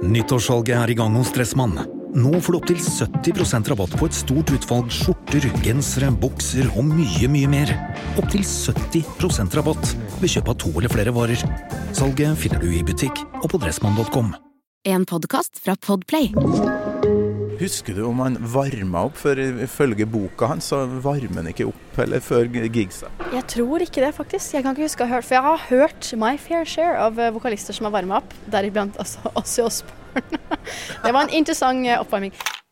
Nyttårssalget I gang hos Dressmann. Nå får du opp til 70% rabatt på et stort utvalg skjorter, gensere, bukser og mye mer. Opp til 70% rabatt ved kjøp av 2 eller flere varer. Salget finner du I butikk og på dressmann.com. En podcast fra Podplay. Husker du om han varmet opp, for ifølge boka hans så varmer han ikke opp eller før gigsa? Jeg tror ikke det faktisk, jeg kan ikke huske å ha hørt, for jeg har hørt my fair share av vokalister som har varmet opp, deriblant altså Ozzy Osbourne. Det var en interessant oppvarming.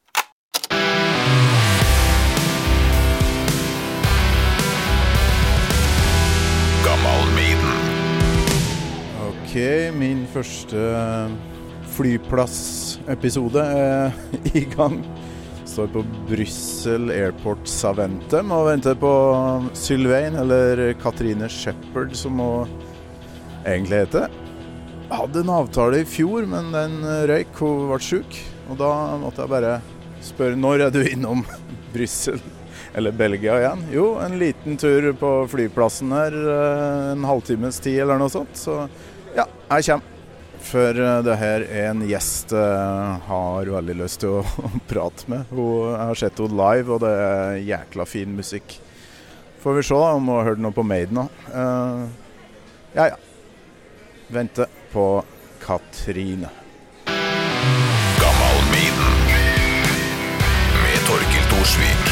Gammal Maiden. Ok, min første flyplassepisode I gang. Står på Brussel Airport Saventem og venter på Sylvain, eller Katrine Shepard som hun egentlig heter. Hadde en avtale I fjor, men den røyk, hun ble syk. Og da måtte jeg bare spørre, når du innom Brussel eller Belgia igjen? Jo, en liten tur på flyplassen her, en halvtimes tid eller noe sånt. Så ja, jeg kommer. For det her en gjest har veldig lyst til å prate med. Jeg har sett henne live, og det jækla fin musikk. Får vi se om hun har hørt noe på Maiden nå. Ja. Vente på Katrine. Gammal Maiden. Med Torkild Thorsvik.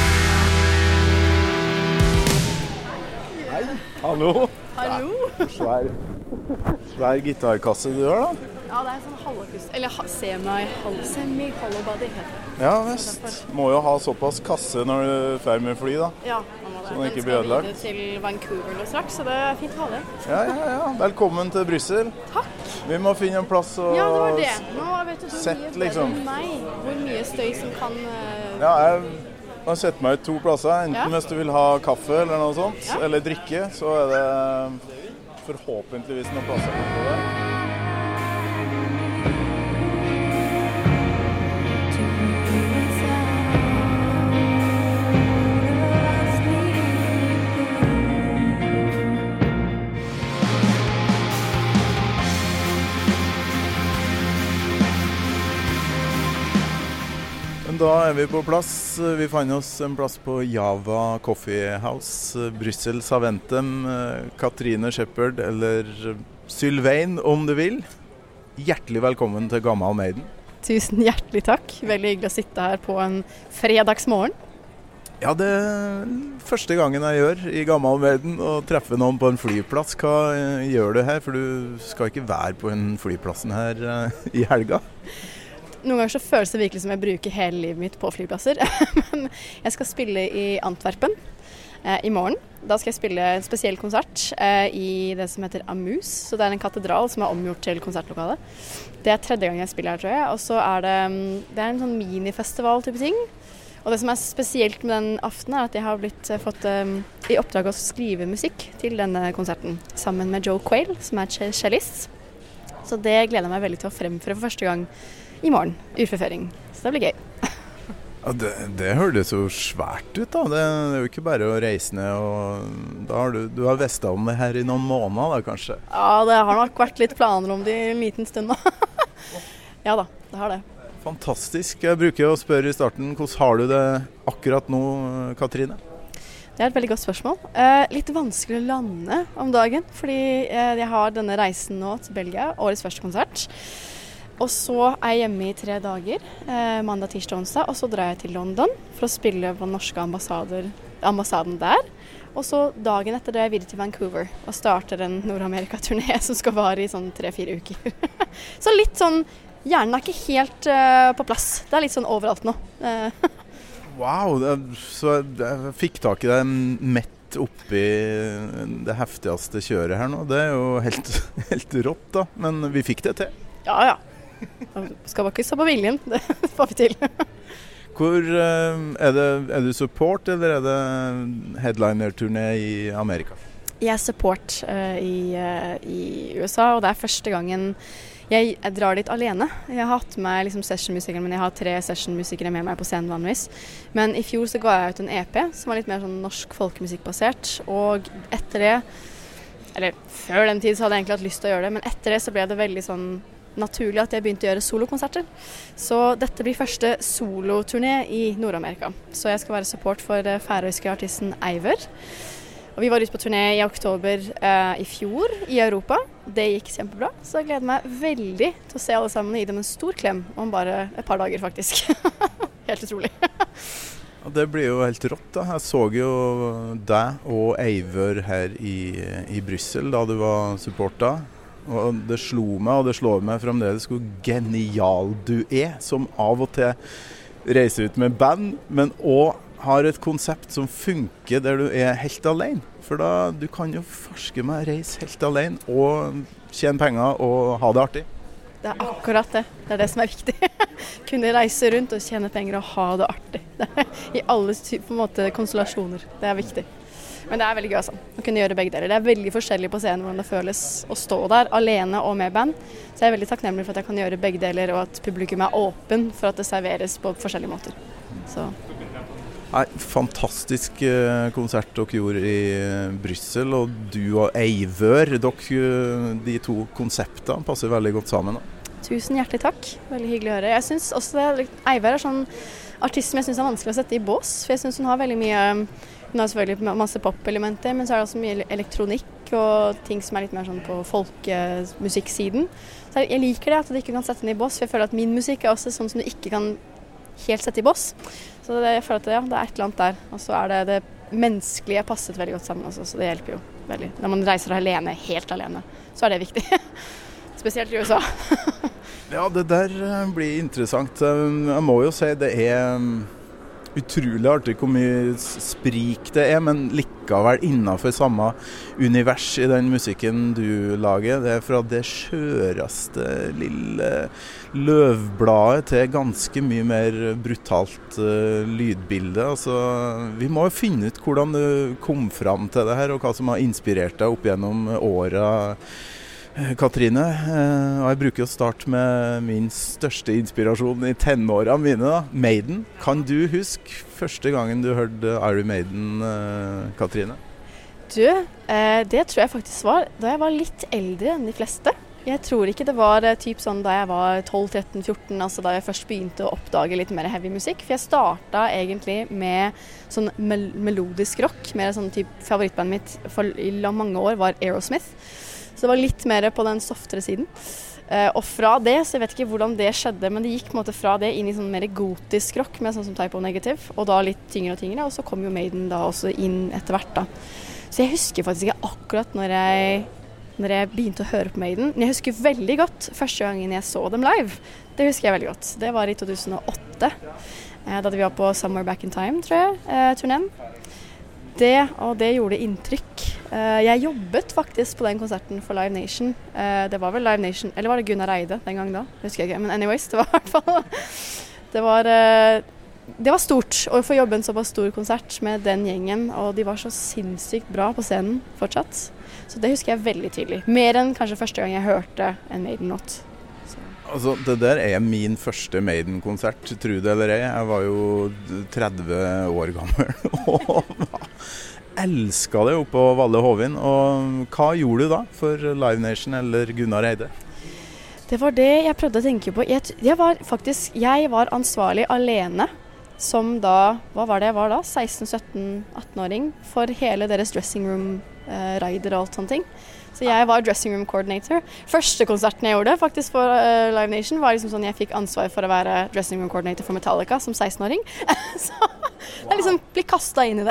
Hei, hallo. Hallo? Svær gitarkasse du har da? Ja, det en sånn halvakust, eller semi-hollow body heter det. Ja, vest. Må jo ha såpass kasse når du fer med fly da. Ja, man må det. Så den ikke skal blir ødelagt. videre til Vancouver nå straks, så det fint å ha det. Ja. Velkommen til Brussel. Takk. Vi må finne en plass og Ja, det var det. Nå vet du sett, mye bedre liksom. enn meg hvor mye støy som kan... Ja, jeg har sett meg ut 2 plasser. Enten Ja. hvis du vil ha kaffe eller noe sånt, Ja. eller drikke, så det forhåpentligvis noen plasser på det. Men da vi på plass. Vi fant oss en plass på Java Coffee House, Brussel Saventem, Katrine Shepard eller Sylvain om du vil. Hjertelig velkommen til Gammal Maiden. Tusen hjertelig takk. Veldig hyggelig å sitte her på en fredagsmorgen. Ja, det første gangen jeg gjør I Gammal Maiden å treffe noen på en flyplass. Hva gjør du her? For du skal ikke være på en flyplassen her I helga. Noen ganger så føles det virkelig som jeg bruker hele livet mitt på flyplasser. Men jeg skal spille I Antwerpen I morgen. Da skal jeg spille en spesiell konsert I det som heter Amus. Så det en katedral som omgjort til konsertlokale. Det 3. gang jeg spiller her, tror jeg. Og så det en sånn minifestival type ting. Og det som spesielt med den aftenen at jeg har fått I oppdrag å skrive musikk til denne konserten. Sammen med Joe Quayle, som cellist. Så det gleder jeg meg veldig til å fremføre for første gang I morgen, urforføring. Så det blir gøy. Ja, det høres jo svært ut da. Det jo ikke bare å reise ned og da har du har vestet om det her I noen måneder da kanskje. Ja, det har nok vært litt planer om det I en liten stund da. Ja da, det har det. Fantastisk. Jeg bruker å spørre I starten, hvordan har du det akkurat nå, Katrine? Det et veldig godt spørsmål. Litt vanskelig å lande om dagen, fordi jeg har denne reisen nå til Belgia, årets første konsert. Og så jeg hjemme I 3 dager, mandag, tirsdag, onsdag, og så drar jeg til London for å spille på den norske ambassaden der. Og så dagen etter drar jeg videre til Vancouver og starter en Nord-Amerika-turné som skal vare I sånn 3-4 uker. Så litt sånn, hjernen ikke helt på plass. Det litt sånn overalt nå. Wow, så jeg fikk tak I det mett oppi det heftigste kjøret her nå. Det jo helt rått da, men vi fikk det til. Ja. Skal bare ikke stå på viljen, det får vi til. Hvor det du support, eller det headliner-turné I Amerika? Jeg support I USA, og det første gangen jeg drar dit alene. Jeg har hatt med liksom sessionmusikere, men jeg har 3 sessionmusikere med meg på scenen vanligvis. Men I fjor så ga jeg ut en EP, som var litt mer sånn norsk folkemusikkbasert, og etter det, eller før den tid så hadde jeg egentlig hatt lyst til å gjøre det, men etter det så ble det veldig sånn naturlig at jeg begynte å gjøre solokonserter. Så dette blir første soloturné i Nord-Amerika. Så jeg skal være support for færøyske artisten Eivør. Og vi var ute på turné i oktober i fjor i Europa. Det gikk kjempebra, så jeg gleder meg veldig til å se alle sammen og gi dem en stor klem om bare et par dager faktisk. Helt utrolig. Ja, det blir jo helt rått da. Jeg så jo deg og Eivør her i Brussel da du var supporter. Og det slo meg, og det slår meg fremdeles hvor genial du som av og til reiser ut med band, men også har et konsept som funker der du helt alene. For da, du kan jo farske meg reise helt alene og tjene penger og ha det artig. Det akkurat det. Det det som viktig. Kunne reise rundt og tjene penger og ha det artig. I alle på en måte konstellasjoner. Det viktig. Men det veldig gøy altså. Å kunne gjøre begge deler. Det veldig forskjellig på scenen hvordan det føles å stå der alene og med band. Så jeg veldig takknemlig for at jeg kan gjøre begge deler, og at publikum åpen for at det serveres på forskjellige måter. Så. Nei, fantastisk konsert dere gjorde i Brussel, og du og Eivør, de to konseptene passer veldig godt sammen. Tusen hjertelig takk, veldig hyggelig å høre. Jeg synes også Eivør sånn artist som jeg synes vanskelig å sette i bås, for jeg synes hun har veldig mye, hun har selvfølgelig masse pop-elementer, men så det også mye elektronikk og ting som litt mer sånn på folkemusikksiden. Så jeg liker det at du ikke kan sette den i bås, for jeg føler at min musikk også sånn som du ikke kan helt sette i bås. Så jeg føler at det et eller annet der. Og så det menneskelige passet veldig godt sammen også, så det hjelper jo veldig. Når man reiser alene, helt alene, så det viktig. Spesielt i USA. Ja, det der blir interessant. Jeg må jo si det utrolig artig hvor mye sprik det men likevel innenfor samme univers i den musikken du lager. Det fra det skjøreste lille løvbladet til ganske mye mer brutalt lydbilde. Altså, vi må jo finne ut hvordan du kom fram til det her, og hva som har inspirert deg opp gjennom åra, Katrine. Og jeg bruker å starte med min største inspirasjon i tenårene mine, da. Maiden. Kan du huske første gangen du hørte Iron Maiden, Katrine? Du, det tror jeg faktisk var da jeg var litt eldre enn de fleste. Jeg tror ikke det var typ sånn da jeg var 12-13-14, altså da jeg først begynte å oppdage litt mer heavy musikk. For jeg startet egentlig med sånn melodisk rock, mer sånn typ favorittbandet mitt for i mange år var Aerosmith. Så det var litt mer på den softere siden. Og fra det, så jeg vet ikke hvordan det skjedde, men det gikk på en måte fra det inn i sånn mer gotisk rock, med sånn som Type O Negative, og da litt tyngre og tyngre, og så kom jo Maiden da også inn etter hvert da. Så jeg husker faktisk ikke akkurat når jeg begynte å høre på Maiden, men jeg husker veldig godt første gangen jeg så dem live. Det husker jeg veldig godt. Det var i 2008, da vi var på Somewhere Back in Time, tror jeg, turnéen. Det gjorde inntrykk. Jeg jobbet faktisk på den konserten for Live Nation. Det var vel Live Nation, eller var det Gunnar Eide den gang da? Det husker jeg ikke, men anyways, det var i hvert fall det var stort å få jobbe en såpass stor konsert med den gjengen, og de var så sinnssykt bra på scenen fortsatt. Så det husker jeg veldig tydelig. Mer enn kanskje første gang jeg hørte en Maiden-låt. Altså, det der min første Maiden-konsert, tro det eller ei. Jeg var jo 30 år gammel og elsket det oppe på Valle Hovin. Og hva gjorde du da for Live Nation eller Gunnar Eide? Det var det jeg prøvde å tenke på. Jeg var ansvarlig alene som da, hva var det jeg var da? 16-17-18-åring for hele deres dressing room-rider og alt sånne ting. Så jeg var dressing room coordinator. Første konserten jeg gjorde faktisk for Live Nation var liksom sånn jeg fikk ansvar for å være dressing room coordinator for Metallica som 16-åring. Så jeg liksom ble kastet inn i det.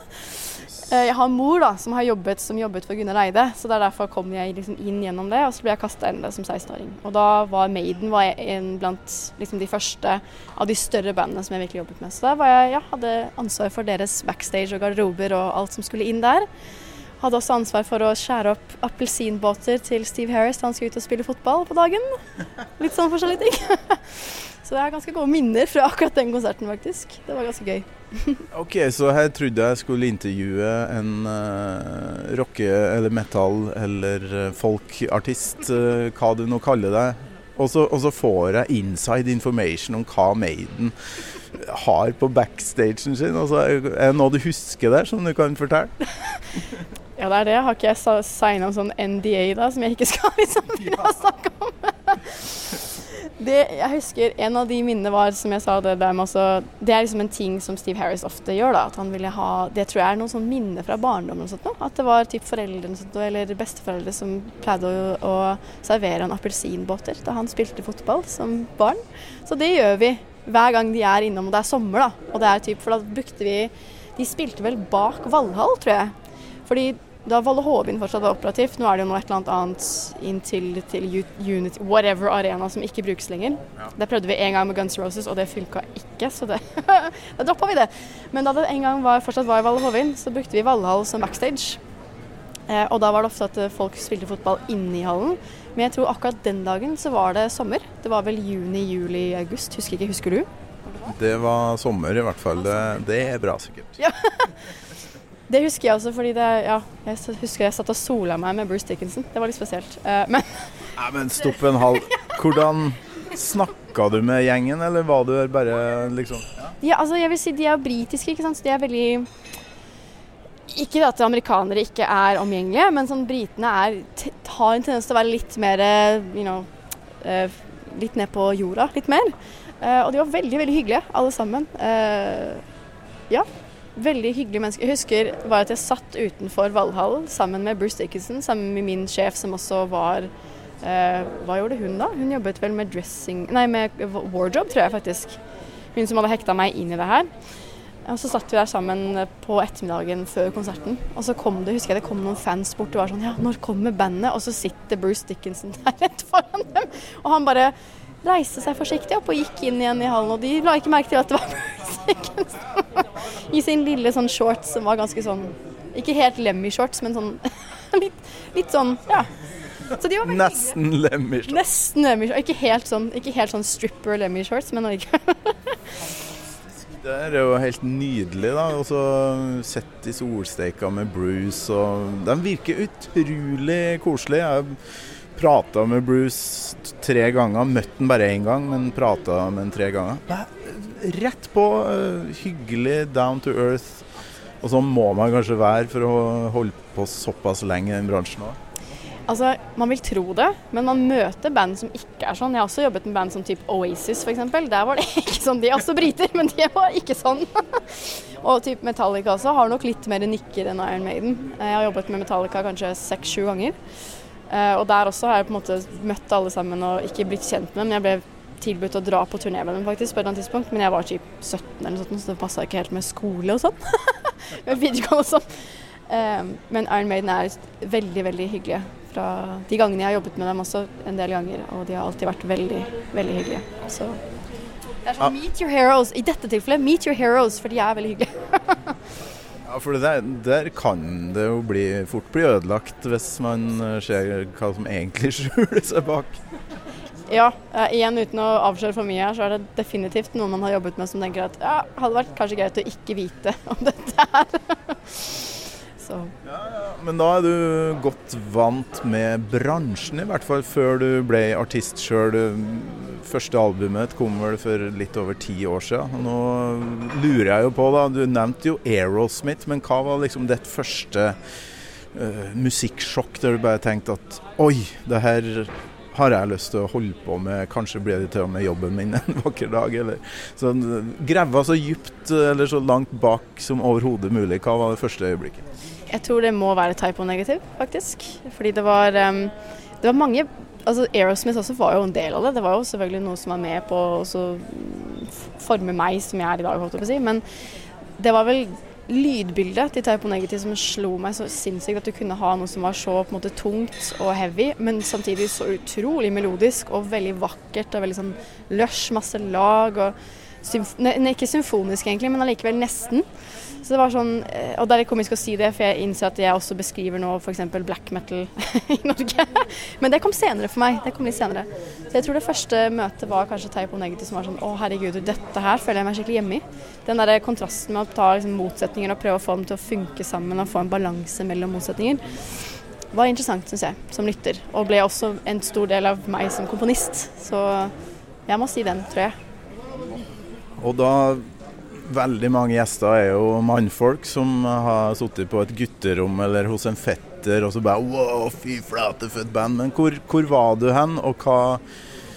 Jeg har en mor da, som jobbet for Gunnar Eide, så derfor kom jeg liksom inn gjennom det, og så ble jeg kastet inn i det som 16-åring. Og da var Maiden en blant liksom de første av de større bandene som jeg virkelig jobbet med. Så da var hadde ansvar for deres backstage og garderober og alt som skulle inn der. Hadde også ansvar for å skjære opp appelsinbåter til Steve Harris da han skulle ut og spille fotball på dagen. Litt sånn forskjellige ting. Så det ganske gode minner fra akkurat den konserten faktisk. Det var ganske gøy. Ok, så her trodde jeg skulle intervjue en rocke- eller metal- eller folkartist, hva du nå kaller det. Og så får jeg inside information om hva Maiden har på backstagen sin. Altså, er det noe du husker der som du kan fortelle? Ja, det det. Har ikke jeg signet en sånn NDA da, som jeg ikke skal liksom snakke om? Jeg husker en av de minnene var, som jeg sa, det er liksom en ting som Steve Harris ofte gjør da, at han ville ha, det tror jeg er noen sånn minne fra barndommen og sånt nå, at det var typ foreldrene sånt, eller besteforeldre som pleide å servere en appelsinbåter da han spilte fotball som barn. Så det gjør vi hver gang de er innom, og det er sommer da, og det er typ, for da brukte de spilte vel bak Valhall, tror jeg, fordi da Valle Hovin fortsatt var operativt, nå er det jo noe et eller annet inn til Unity, whatever arena som ikke brukes lenger. Ja. Det prøvde vi en gang med Guns N' Roses, og det funket ikke, så da droppet vi det. Men da det en gang fortsatt var i Valle Hovin, så brukte vi Valhall som backstage. Og da var det ofte at folk spilte fotball inne i hallen. Men jeg tror akkurat den dagen så var det sommer. Det var vel juni, juli, august, husker du? Det var sommer i hvert fall, det er bra sikkert. Ja. Det husker jeg også, fordi jeg husker jeg satt og sola meg med Bruce Dickinson. Det var litt spesielt. Men stopp en halv. Hvordan snakket du med gjengen, eller var du bare liksom? Ja, altså jeg vil si de er britiske, ikke sant? Så de er veldig... Ikke at amerikanere ikke er omgjengelige, men sånn britene har en tendens til å være litt mer, litt ned på jorda, litt mer. Og de var veldig, veldig hyggelige, alle sammen. Ja. Veldig hyggelige mennesker. Jeg husker var at jeg satt utenfor Valhall sammen med Bruce Dickinson, sammen med min sjef som også var hva gjorde hun da? Hun jobbet vel med med wardrobe, tror jeg faktisk. Hun som hadde hekta meg inn i det her. Og så satt vi der sammen på ettermiddagen før konserten. Og så kom det noen fans bort og var sånn, ja, når kommer bandet? Og så sitter Bruce Dickinson der rett foran dem. Og han bare reiste seg forsiktig opp og gikk inn igjen i hallen, og de la ikke merke til at det var Bruce Dickinson. I sin lille sånn shorts som var ganske sånn, ikke helt Lemmy-shorts, men sånn, litt sånn, ja. Så de var veldig Nesten Lemmy-shorts. Nesten Lemmy-shorts, ikke helt sånn stripper Lemmy-shorts, men allikevel. Det er jo helt nydelig da, og så sett i solsteika med Bruce, og de virker utrolig koselige. Jeg pratet med Bruce 3 ganger, møtte han bare 1 gang, men pratet med han 3 ganger. Rett på, hyggelig, down to earth, og så må man kanskje være for å holde på såpass lenge i den bransjen også. Altså, man vil tro det, men man møter band som ikke er sånn. Jeg har også jobbet med band som typ Oasis, for eksempel. Der var det ikke sånn. De er også briter, men de var ikke sånn. Og typ Metallica også har nok litt mer nikker enn Iron Maiden. Jeg har jobbet med Metallica kanskje 6-7 ganger. Og der også har jeg på en måte møtt alle sammen og ikke blitt kjent med dem. Jeg ble tilbudt å dra på turné med dem faktisk på et eller annet tidspunkt, men jeg var typ 17 eller sånt, så det passet ikke helt med skole og sånn. Med videregående og sånn. Men Iron Maiden er veldig, veldig hyggelige. Fra de gangene jeg har jobbet med dem også en del ganger, og de har alltid vært veldig, veldig hyggelige. Så det er sånn, meet your heroes. I dette tilfellet, meet your heroes, for de er veldig hyggelige. Ja, for der kan det jo fort bli ødelagt hvis man ser hva som egentlig skjuler seg bak. Ja, igjen uten å avsløre for mye her, så er det definitivt noen man har jobbet med som tenker at ja, hadde vært kanskje greit å ikke vite om dette her. Så. Ja, men da er du godt vant med bransjen, i hvert fall før du ble artist selv. Første albumet kom vel for litt over 10 år siden. Nå lurer jeg jo på da, du nevnte jo Aerosmith, men hva var liksom ditt første musikksjokk der du bare tenkte at oi, det her har jeg lyst til å holde på med, kanskje blir det til og med jobben min en vakker dag, eller så greva så dypt eller så langt bak som overhodet mulig. Hva var det første øyeblikket? Jeg tror det må være Type O Negative, faktisk, fordi det var mange, altså Aerosmith også var jo en del av det, det var jo selvfølgelig noe som var med på å forme meg som jeg er i dag, holdt jeg på å si, men det var vel lydbildet til Type O Negative som slo meg så sinnssykt at du kunne ha noe som var så på en måte tungt og heavy, men samtidig så utrolig melodisk og veldig vakkert og veldig sånn lush, masse lag og ikke symfonisk egentlig, men allikevel nesten. Så det var sånn, og det er litt komisk å si det, for jeg innser at jeg også beskriver nå for eksempel black metal i Norge. Men det kom senere for meg, det kom litt senere. Så jeg tror det første møtet var kanskje Type O Negative som var sånn, å herregud, dette her føler jeg meg skikkelig hjemme i. Den der kontrasten med å ta liksom, motsetninger og prøve å få dem til å funke sammen og få en balanse mellom motsetninger, var interessant, synes jeg, som lytter. Og ble også en stor del av meg som komponist. Så jeg må si den, tror jeg. Og da... Veldig mange gjester er jo mannfolk som har suttet på et gutterom eller hos en fetter og så bare wow, fy flate for et band. Men hvor var du hen, og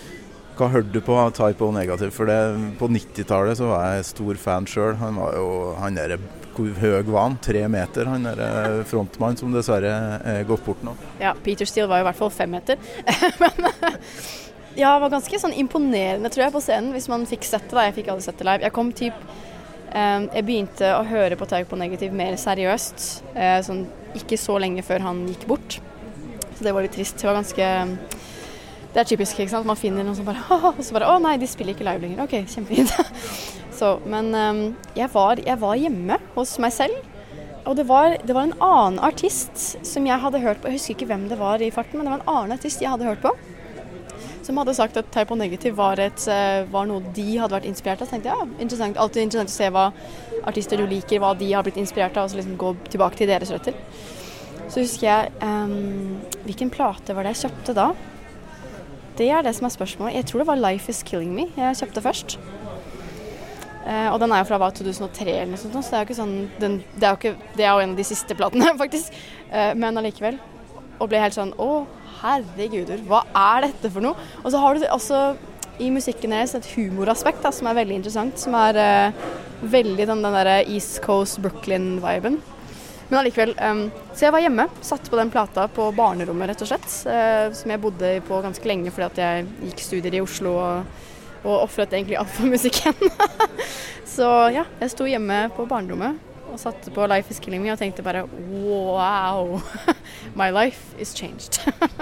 Hva hørte du på Type O Negative? For på 90-tallet så var jeg stor fan selv. Han var jo, hvor høy var han? 3 meter, han frontmann som dessverre gått bort nå. Ja, Peter Steele var jo i hvert fall 5 meter. Men ja, det var ganske sånn imponerende, tror jeg, på scenen, hvis man fikk sett det da. Jeg fikk aldri sett det live. Jeg begynte å høre på Type O Negative mer seriøst, sånn ikke så lenge før han gikk bort. Så det var litt trist. Det var ganske... Det typisk, ikke sant? Man finner noen som bare, og så bare, nei, de spiller ikke live lenger. Ok, kjempefint. Men jeg var hjemme hos meg selv, og det var en annen artist som jeg hadde hørt på. Jeg husker ikke hvem det var i farten, men det var en annen artist jeg hadde hørt på, som hadde sagt at Type O Negative var noe de hadde vært inspirert av. Så tenkte jeg, interessant, alltid interessant å se hva artister du liker, hva de har blitt inspirert av, og så liksom gå tilbake til deres røtter. Så husker jeg, hvilken plate var det jeg kjøpte da? Det det som spørsmålet. Jeg tror det var Life is Killing Me jeg kjøpte først. Og den jo fra 2003 eller noe sånt, så det jo ikke sånn, det jo en av de siste platene faktisk, men allikevel. Og ble helt sånn, herreguder, hva dette for noe? Og så har du også i musikken deres et humoraspekt da, som veldig interessant, som veldig den der East Coast Brooklyn-viben. Men allikevel, så jeg var hjemme, satt på den plata på barnerommet rett og slett, som jeg bodde på ganske lenge fordi at jeg gikk studier i Oslo og offret egentlig alt for musikken. Så ja, jeg sto hjemme på barnerommet og satte på Life is Killing Me og tenkte bare, wow, my life is changed.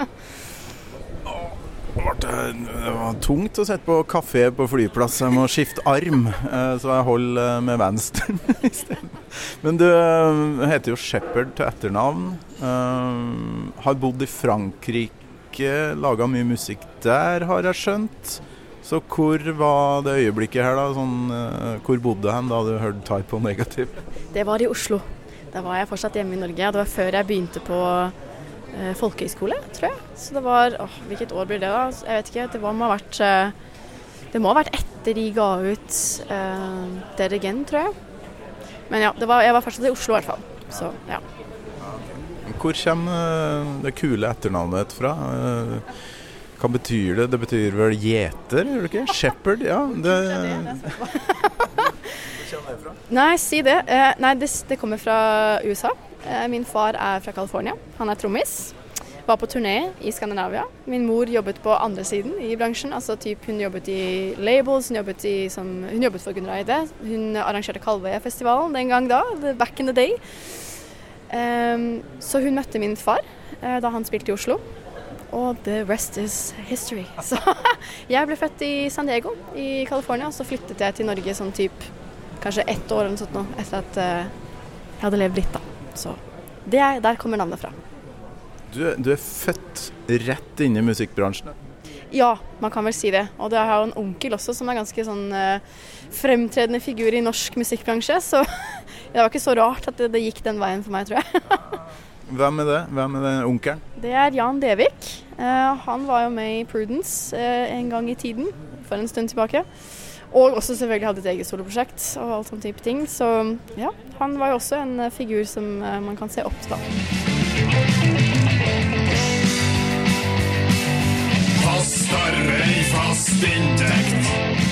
Det var tungt å sette på kafé på flyplass. Jeg må skifte arm, så jeg holder med venstre i stedet. Men du heter jo Shepherd til etternavn. Har bodd i Frankrike, laget mye musikk der, har jeg skjønt. Så hvor var det øyeblikket her da? Hvor bodde du hen da du hørte Type O Negative? Det var i Oslo. Da var jeg fortsatt hjemme i Norge. Det var før jeg begynte på folkehøyskole, tror jeg. Så det var, hvilket år blir det da? Jeg vet ikke, det må ha vært etter de ga ut Dead Again, tror jeg. Men ja, jeg var fortsatt i Oslo i hvert fall. Så, ja. Hvor kommer det kule etternavnet fra? Hva betyr det? Det betyr vel gjeter, gjør det ikke? Shepherd, ja. Det kommer fra? Nei, si det. Nei, det kommer fra USA. Min far fra California. Han trommis. Var på turné i Skandinavia. Min mor jobbet på andre siden i bransjen. Altså hun jobbet i labels, hun jobbet for Gunnar Eide. Hun arrangerte Kalvøya-festivalen den gang da, back in the day. Så hun møtte min far da han spilte i Oslo. Og the rest is history. Så jeg ble født i San Diego i California, og så flyttet jeg til Norge sånn kanskje 1 år eller noe sånt nå, etter at jeg hadde levd litt da. Så der kommer navnet fra. Du født rett inn i musikkbransjen? Ja, man kan vel si det. Og det har jo en onkel også som ganske sånn fremtredende figur i norsk musikkbransje, så det var ikke så rart at det gikk den veien for meg, tror jeg. Hvem det? Hvem den onkelen? Det Jan Devik. Han var jo med i Prudence en gang i tiden, for en stund tilbake. Og også selvfølgelig hadde et eget soloprosjekt og alt sånne type ting. Så ja, han var jo også en figur som man kan se opp til da. Fast arbeid, fast inntekt.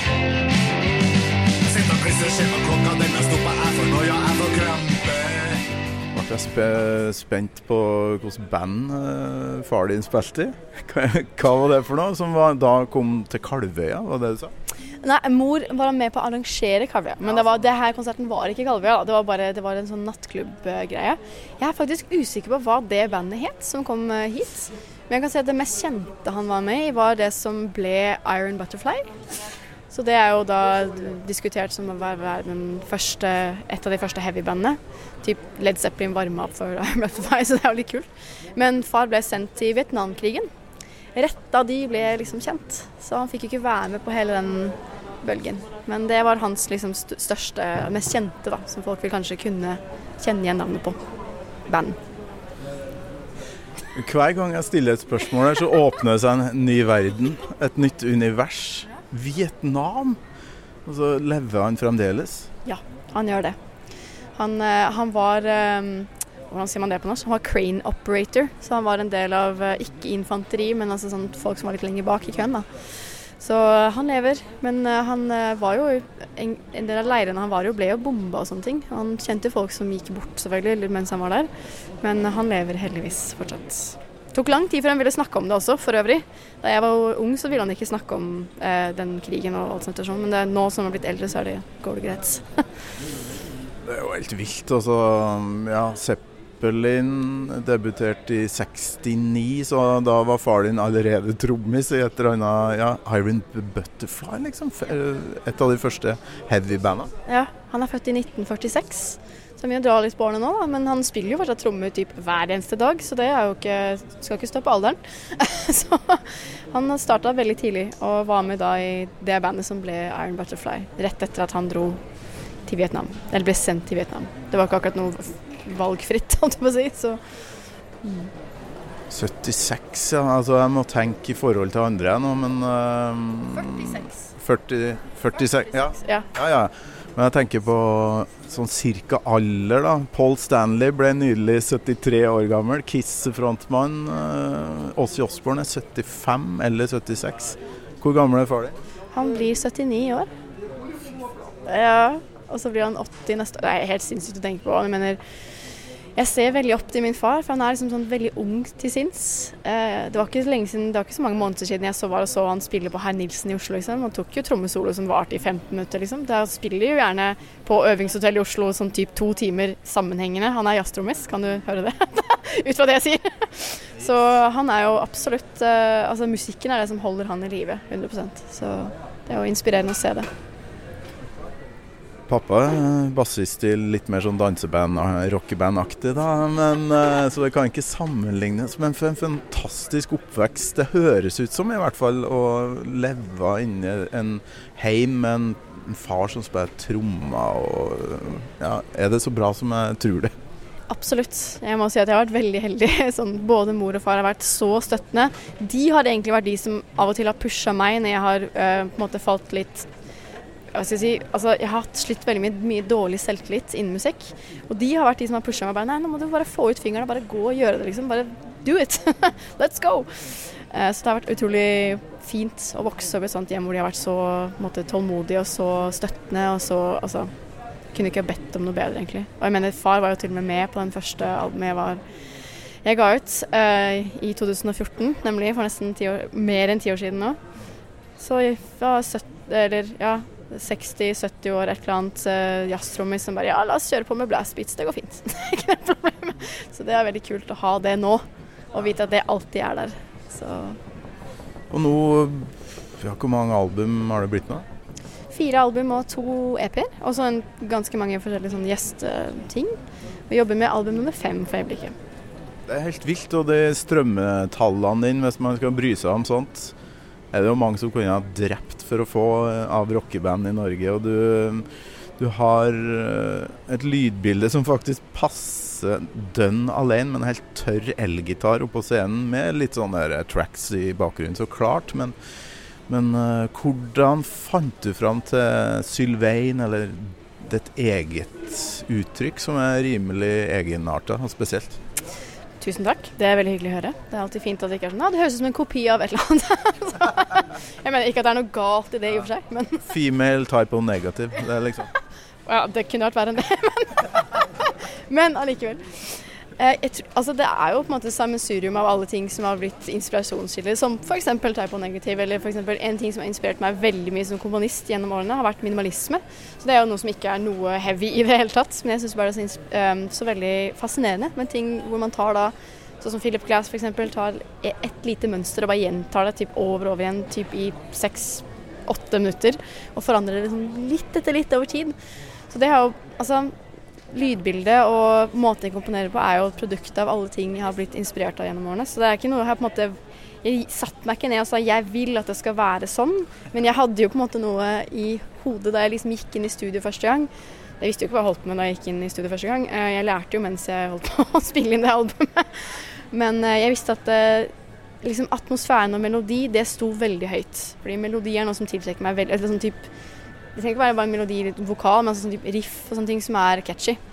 Jeg sitter og krysser skjema klokka, denne stopper for noe, jeg får krampe. Jeg spent på hvilket band far din spilte i. Hva var det for noe som da kom til Kalvøya, var det du sa? Nei, mor var med på å arrangere Kalvøya, men det her konserten var ikke Kalvøya, det var en sånn nattklubb-greie. Jeg faktisk usikker på hva det bandet het som kom hit, men jeg kan si at det mest kjente han var med i var det som ble Iron Butterfly. Så det jo da diskutert som å være et av de første heavy-bandene. Typ Led Zeppelin varmet opp for Iron Butterfly, så det jo litt kult. Men far ble sendt til Vietnamkrigen. Rett da de ble liksom kjent, så han fikk ikke være med på hele den bølgen. Men det var hans liksom største, mest kjente da, som folk vil kanskje kunne kjenne igjen navnet på. Band. Hver gang jeg stiller et spørsmål her, så åpner det seg en ny verden, et nytt univers. Vietnam, og så lever han fremdeles? Ja, han gjør det. Han var, hvordan sier man det på norsk? Han var crane operator, så han var en del av, ikke infanteri, men altså sånn folk som var litt lenger bak i køen da. Så han lever, men han var jo en del av leirene ble jo bomba og sånne ting. Han kjente folk som gikk bort selvfølgelig mens han var der, men han lever heldigvis fortsatt. Det tok lang tid før han ville snakke om det også, for øvrig. Da jeg var ung så ville han ikke snakke om den krigen og alt sånt, men nå som han har blitt eldre så går det greit. Det jo helt vilt, altså. Ja, Zeppelin debuterte i 69, så da var far din allerede trommis i et eller annet, Iron Butterfly, liksom. Et av de første heavy-bandene. Ja, han født i 1946, så vi drar litt på årene nå, da. Men han spiller jo fortsatt tromme typ hver eneste dag, så det jo ikke, skal ikke stå på alderen. Så han startet veldig tidlig og var med da i det bandet som ble Iron Butterfly, rett etter at han dro til Vietnam, eller ble sendt til Vietnam. Det var ikke akkurat noe valgfritt, holdt jeg på å si, så... 76, ja, altså jeg må tenke i forhold til andre nå, men... 46, ja. Men jeg tenker på sånn cirka alder da. Paul Stanley ble nydelig 73 år gammel, Kiss-frontmann, Ozzy Osbourne 75 eller 76. Hvor gammel far din? Han blir 79 år. Ja, og så blir han 80 neste år. Det helt sinnssykt å tenke på. Jeg mener, jeg ser veldig opp til min far, for han liksom sånn veldig ung til sinns. Det var ikke lenge siden, det var ikke så mange måneder siden jeg så han spille på Herr Nilsen i Oslo, liksom. Han tok jo trommesolo som varte i 15 minutter, liksom. Da spiller jo gjerne på øvingshotell i Oslo sånn typ 2 timer sammenhengende. Han jazztrommis, kan du høre det? Ut fra det jeg sier. Så han jo absolutt, altså musikken det som holder han i live, 100%. Så det jo inspirerende å se det. Pappa bassist i litt mer sånn danseband, rockeband-aktig da, men så det kan ikke sammenlignes, men for en fantastisk oppvekst. Det høres ut som i hvert fall å leve inne en heim med en far som spiller trommer, og ja, det så bra som jeg tror det? Absolutt. Jeg må si at jeg har vært veldig heldig. Sånn, både mor og far har vært så støttende. De har egentlig vært de som av og til har pushet meg når jeg har på en måte falt litt. Jeg har slitt veldig mye dårlig selvtillit innen musikk, og de har vært de som har pushet meg bare, nei, nå må du bare få ut fingrene, bare gå og gjøre det, liksom, bare do it, let's go. Så det har vært utrolig fint å vokse opp i et sånt hjem hvor de har vært så tålmodige og så støttende, og så, kunne ikke ha bedt om noe bedre egentlig. Og jeg mener, far var jo til og med på den første albumet jeg ga ut i 2014, nemlig for nesten mer enn 10 år siden nå. Så jeg var 60-70 år, et eller annet jazztrommis som bare, la oss kjøre på med blast beats, det går fint. Det ikke noe problem. Så det veldig kult å ha det nå, og vite at det alltid der. Så. Og nå, hvor mange album har det blitt nå? 4 album og 2 EP-er, og så ganske mange forskjellige sånn gjesteting. Vi jobber med album nummer 5 for øyeblikket. Det helt vilt, og det strømmetallene dine, hvis man skal bry seg om sånt, det jo mange som kunne ha drept for å få av rockeband i Norge, og du har et lydbilde som faktisk passer dønn alene, med en helt tørr elgitar oppå scenen, med litt sånne tracks i bakgrunnen, så klart, men hvordan fant du fram til Sylvain, eller ditt eget uttrykk, som rimelig egenartet og spesielt? Tusen takk, det veldig hyggelig å høre. Det alltid fint at det ikke sånn, det høres ut som en kopi av et eller annet. Jeg mener ikke at det noe galt i det i og for seg, men... Female type of negative, det liksom... Ja, det kunne vært verre enn det, men allikevel. Det jo på en måte sammensurium av alle ting som har blitt inspirasjonskilder, som for eksempel type of negative, eller for eksempel en ting som har inspirert meg veldig mye som komponist gjennom årene, har vært minimalisme. Så det jo noe som ikke noe heavy i det hele tatt, men jeg synes bare det så veldig fascinerende, med ting hvor man tar da, sånn som Philip Glass for eksempel, tar et lite mønster og bare gjentar det typ over og over igjen, typ i 6-8 minutter, og forandrer det liksom litt etter litt over tid. Så det har jo, lydbildet og måten jeg komponerer på jo et produkt av alle ting jeg har blitt inspirert av gjennom årene. Så det ikke noe jeg på en måte... Jeg satt meg ikke ned og sa jeg vil at det skal være sånn, men jeg hadde jo på en måte noe i hodet da jeg liksom gikk inn i studio første gang. Jeg visste jo ikke hva jeg holdt med da jeg gikk inn i studio første gang. Jeg lærte jo mens jeg holdt på å spille inn det albumet. Men jeg visste at liksom atmosfæren og melodi, det sto veldig høyt. Fordi melodi noe som tiltrekker meg veldig, sånn typ... Det trenger ikke være bare en melodi, vokal, men sånn type riff og sånne ting som catchy.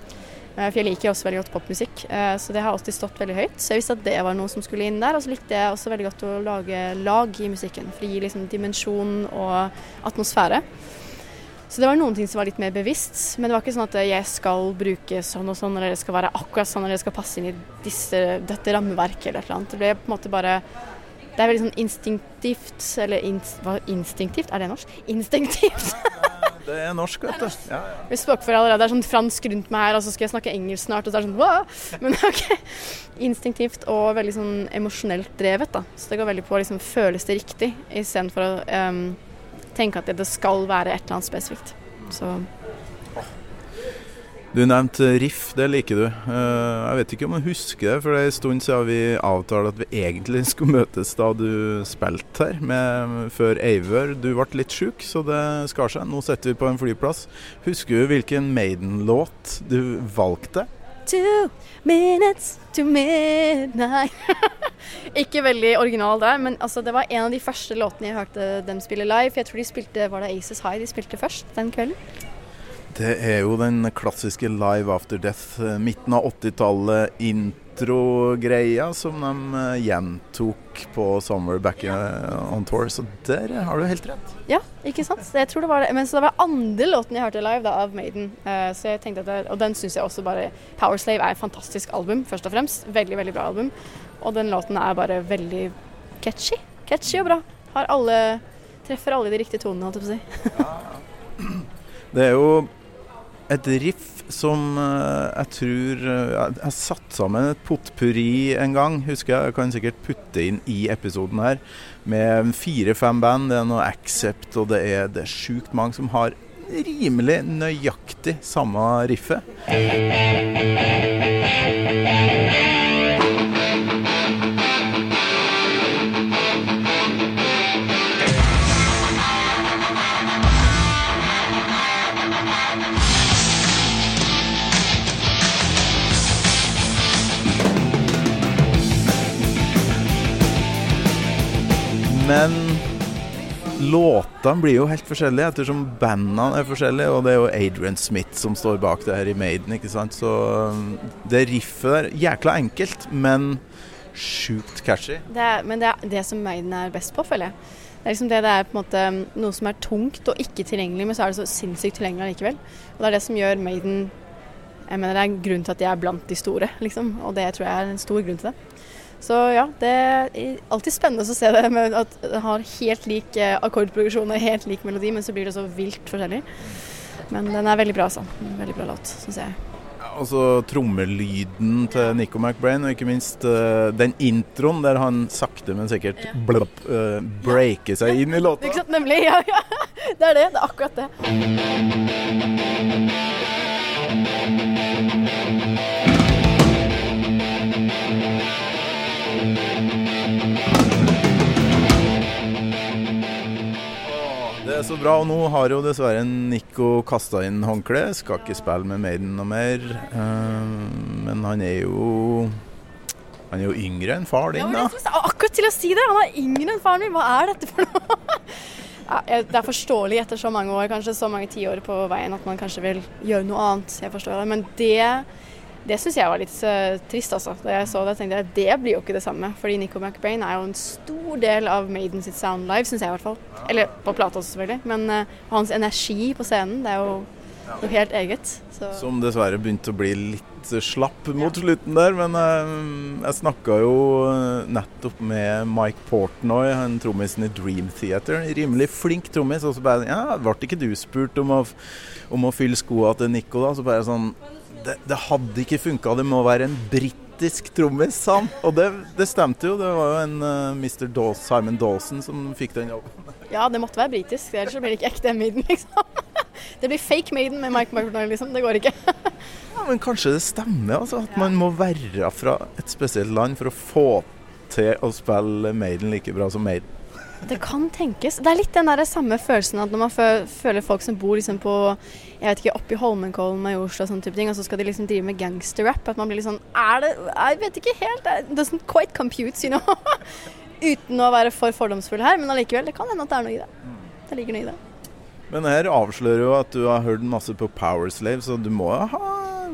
For jeg liker også veldig godt popmusikk, så det har alltid stått veldig høyt. Så jeg visste at det var noe som skulle inn der, og så likte jeg også veldig godt å lage lag i musikken, for det gir liksom dimensjon og atmosfære. Så det var noen ting som var litt mer bevisst, men det var ikke sånn at jeg skal bruke sånn og sånn, eller det skal være akkurat sånn, eller det skal passe inn i dette rammeverket eller et eller annet. Det ble på en måte bare... Det er veldig sånn instinktivt, eller instinktivt? Er det norsk? Instinktivt! Det er norsk, vet du. Ja. Vi språkfører allerede, det er sånn fransk rundt meg her, og så skal jeg snakke engelsk snart, og så er det sånn, wow! Men ok, instinktivt og veldig sånn emosjonelt drevet da. Så det går veldig på liksom, føles det riktig, i stedet for å tenke at det skal være et eller annet spesifikt. Så... Du nevnte riff, det liker du. Jeg vet ikke om du husker det, for det er en stund siden vi avtalte at vi egentlig skulle møtes da du spilte her, før Eivør. Du ble litt syk, så det skar seg. Nå sitter vi på en flyplass. Husker du hvilken Maiden-låt du valgte? 2 minutes to midnight. Ikke veldig original der, men altså, det var en av de første låtene jeg hørte dem spille live. Jeg tror de spilte, var det Aces High de spilte først den kvelden? Det er jo den klassiske Live After Death, midten av 80-tallet intro-greia som de gjentok på Somewhere Back on Tour, så der har du helt rett. Ja, ikke sant? Jeg tror det var det, men så det var andre låten jeg hørte live da, av Maiden, så jeg tenkte at og den synes jeg også bare, Power Slave er et fantastisk album, først og fremst, veldig, veldig bra album, og den låten er bare veldig catchy og bra, treffer alle de riktige tonene, holdt jeg på å si. Ja. Det er jo et riff som jeg tror jeg satt sammen et potpurri en gang, husker jeg kan sikkert putte inn i episoden her, med 4-5 band, det er noe Accept, og det er sykt mange som har rimelig nøyaktig samme riffet. Men låtene blir jo helt forskjellige ettersom bandene er forskjellige, og det er jo Adrian Smith som står bak det her i Maiden, ikke sant? Så det riffet der, jækla enkelt, men sjukt catchy. Men det er det som Maiden er best på, føler jeg. Det er liksom det er på en måte noe som er tungt og ikke tilgjengelig, men så er det så sinnssykt tilgjengelig likevel. Og det er det som gjør Maiden, jeg mener det er en grunn til at de er blant de store, liksom, og det tror jeg er en stor grunn til det. Så ja, det er alltid spennende å se det med at det har helt lik akkordprogresjon og helt lik melodi, men så blir det så vilt forskjellig. Men den er veldig bra, altså. Veldig bra låt, synes jeg. Ja, og så trommelyden til Nico McBrain, og ikke minst den introen der han sakte, men sikkert breaker seg inn i låta. Ikke sant, nemlig, ja. Det er akkurat det. Det er så bra, og nå har jo dessverre Nico kastet inn håndkle, skal ikke spille med Maiden noe mer, men han er jo yngre enn far din da. Ja, akkurat til å si det, han er yngre enn faren min, hva er dette for noe? Ja, det er forståelig etter så mange år, kanskje så mange 10 år på veien at man kanskje vil gjøre noe annet, jeg forstår det, men det synes jeg var litt trist altså. Da jeg så det, tenkte jeg det blir jo ikke det samme. Fordi Nico McBrain er jo en stor del av Maiden sitt sound live, synes jeg i hvert fall. Eller på plata også selvfølgelig. Men hans energi på scenen, det er jo noe helt eget. Så. Som dessverre begynte å bli litt slapp mot slutten der. Men jeg snakket jo nettopp med Mike Portnoy, han trommisen i Dream Theater. Rimelig flink trommis. Og så bare, ble ikke du spurt om å fylle skoene til Nico da? Så bare sånn... Det hadde ikke funket, det må være en britisk trommis, sa han. Og det stemte jo, det var jo en Mr. Simon Dawson som fikk den jobben. Ja, det måtte være britisk, ellers så blir det ikke ekte Maiden, liksom. Det blir fake Maiden med Mike McBrain, liksom, det går ikke. Ja, men kanskje det stemmer, altså, at man må være fra et spesielt land for å få til å spille Maiden like bra som Maiden. Det kan tenkes. Det er litt den der samme følelsen at når man føler folk som bor liksom på, jeg vet ikke, oppe i Holmenkollen og i Oslo og sånne type ting, og så skal de liksom drive med gangsterrap, at man blir litt sånn, jeg vet ikke helt, it doesn't quite compute, you know, uten å være for fordomsfull her, men allikevel, det kan hende at det er noe i det. Det ligger noe i det. Men her avslører jo at du har hørt masse på Power Slave, så du må ha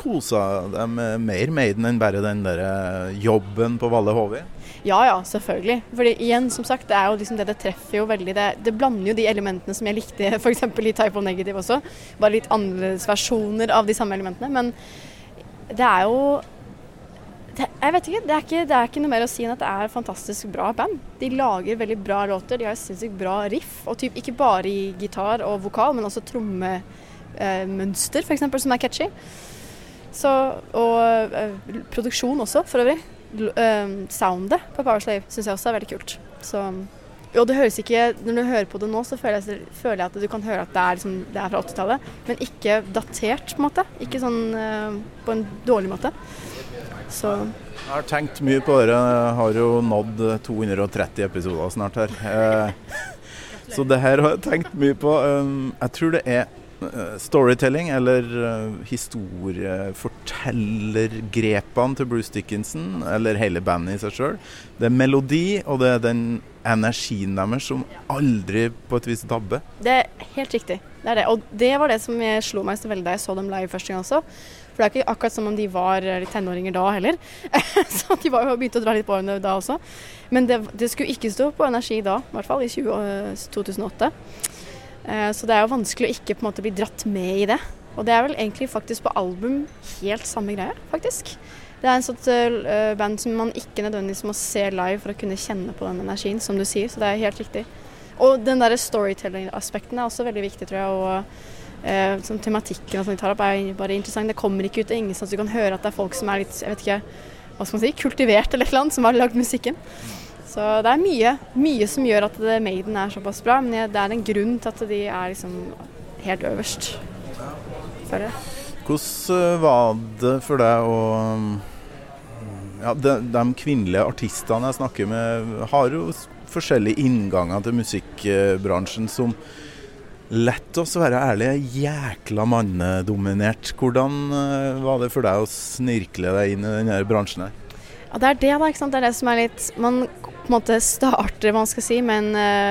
koset deg med mer Maiden enn bare den der jobben på Valle Hovig? Ja, selvfølgelig. Fordi igjen, som sagt, det er jo liksom det treffer jo veldig. Det blander jo de elementene som jeg likte, for eksempel i Type O Negative også. Bare litt annerledes versjoner av de samme elementene. Men det er jo jeg vet ikke, det er ikke noe mer å si enn at det er et fantastisk bra band. De lager veldig bra låter, de har sinnssykt bra riff, og typ ikke bare i gitar og vokal, men også trommemønster for eksempel, som er catchy. Så, og produksjon også, for øvrig. Soundet på Powerslave synes jeg også er veldig kult. Så, og det høres ikke, når du hører på det nå, så føler jeg at du kan høre at det er fra 80-tallet, men ikke datert på en måte, ikke sånn på en dårlig måte. Så. Jeg har tenkt mye på det. Jeg har jo nådd 230 episoder snart her. Så det her har jeg tenkt mye på. Jeg tror det er storytelling, eller historiefortellergrepene til Bruce Dickinson, eller hele bandet i seg selv. Det er melodi, og det er den energien deres som aldri på et vis dabber. Det er helt riktig. Det er det. Og det var det som slo meg så veldig da jeg så dem live første gang også. For det er ikke akkurat som om de var litt tenåringer da heller. Så de var jo begynt å dra litt på årene da også. Men det skulle ikke stå på energi da, i hvert fall i 2008. Så det er jo vanskelig å ikke på en måte bli dratt med i det. Og det er vel egentlig faktisk på album helt samme greie, faktisk. Det er en sånn band som man ikke nødvendigvis må se live for å kunne kjenne på den energien, som du sier. Så det er helt riktig. Og den der storytelling-aspekten er også veldig viktig, tror jeg, og sånn tematikken som de tar opp er bare interessant. Det kommer ikke ut av ingen, sånn at du kan høre at det er folk som er litt, jeg vet ikke, hva skal man si, kultivert eller et eller annet, som har lagd musikken. Så det er mye som gjør at Maiden er såpass bra, men det er en grunn til at de er liksom helt øverst. Føler jeg. Hvordan var det for deg å de kvinnelige artistene jeg snakker med har jo forskjellige innganger til musikkbransjen som lett også være ærlig, jækla mannedominert. Hvordan var det for deg å snirkle deg inn i denne bransjen her? Ja, det er det da, ikke sant? Det er det som er litt, man på en måte starter, man skal si, med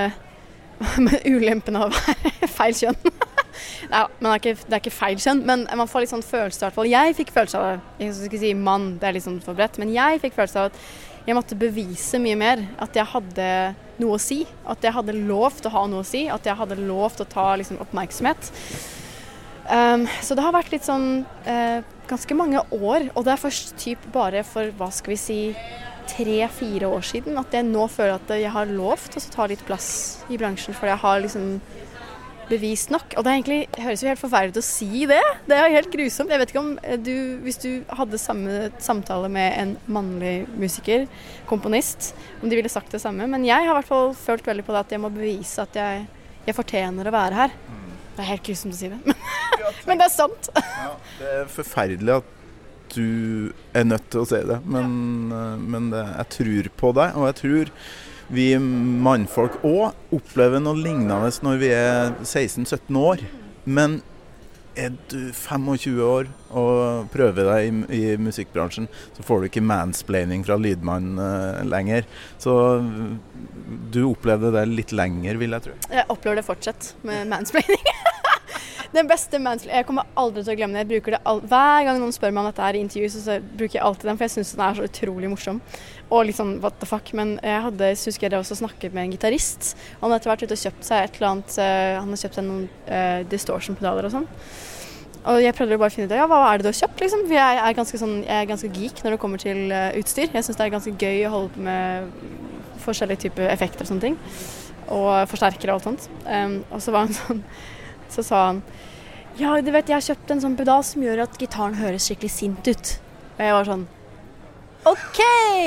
ulempen av å være feil kjønn. Ja, men det er ikke feil kjønn, men man får litt sånn følelse i hvert fall. Jeg fikk følelse av det, jeg skal ikke si mann, det er litt sånn for bredt, men jeg fikk følelse av at jeg måtte bevise mye mer, at jeg hadde noe å si, at jeg hadde lov til å ha noe å si, at jeg hadde lov til å ta liksom, oppmerksomhet. Så det har vært litt sånn ganske mange år, og det er først typ bare for, hva skal vi si, 3-4 år siden, at jeg nå føler at jeg har lov til å ta litt plass i bransjen, for jeg har liksom bevist nok. Og det høres jo helt forferdelig ut å si det. Det er helt grusomt. Jeg vet ikke om hvis du hadde samme samtale med en mannlig musiker, komponist, om de ville sagt det samme. Men jeg har i hvert fall følt veldig på det at jeg må bevise at jeg fortjener å være her. Det er helt grusomt å si det. Men det er sant. Ja, det er forferdelig at du er nødt til å si det. Men jeg tror på deg, og jeg tror vi mannfolk også opplever noe lignende når vi er 16-17 år. Men er du 25 år og prøver deg i musikkbransjen, så får du ikke mansplaining fra lydmann lenger. Så du opplevde det litt lenger, vil jeg tro. Jeg opplever det fortsatt med mansplaining. Den beste mansplaining, jeg kommer aldri til å glemme det. Jeg bruker det hver gang noen spør meg om dette her i intervju, så bruker jeg alltid den, for jeg synes den er så utrolig morsom. Og litt sånn, what the fuck, men jeg husker jeg også snakket med en gitarist. Han hadde etter hvert ute og kjøpt seg et eller annet, han har kjøpt seg noen distortion-pedaler og sånn. Og jeg prøvde bare å finne ut, hva er det du har kjøpt, liksom? For jeg er ganske geek når det kommer til utstyr. Jeg synes det er ganske gøy å holde på med forskjellige typer effekter og sånne ting. Og forsterkere og alt sånt. Og så var han sånn, så sa han, ja, du vet, jeg har kjøpt en sånn pedal som gjør at gitaren høres skikkelig sint ut. Og jeg var sånn, ok,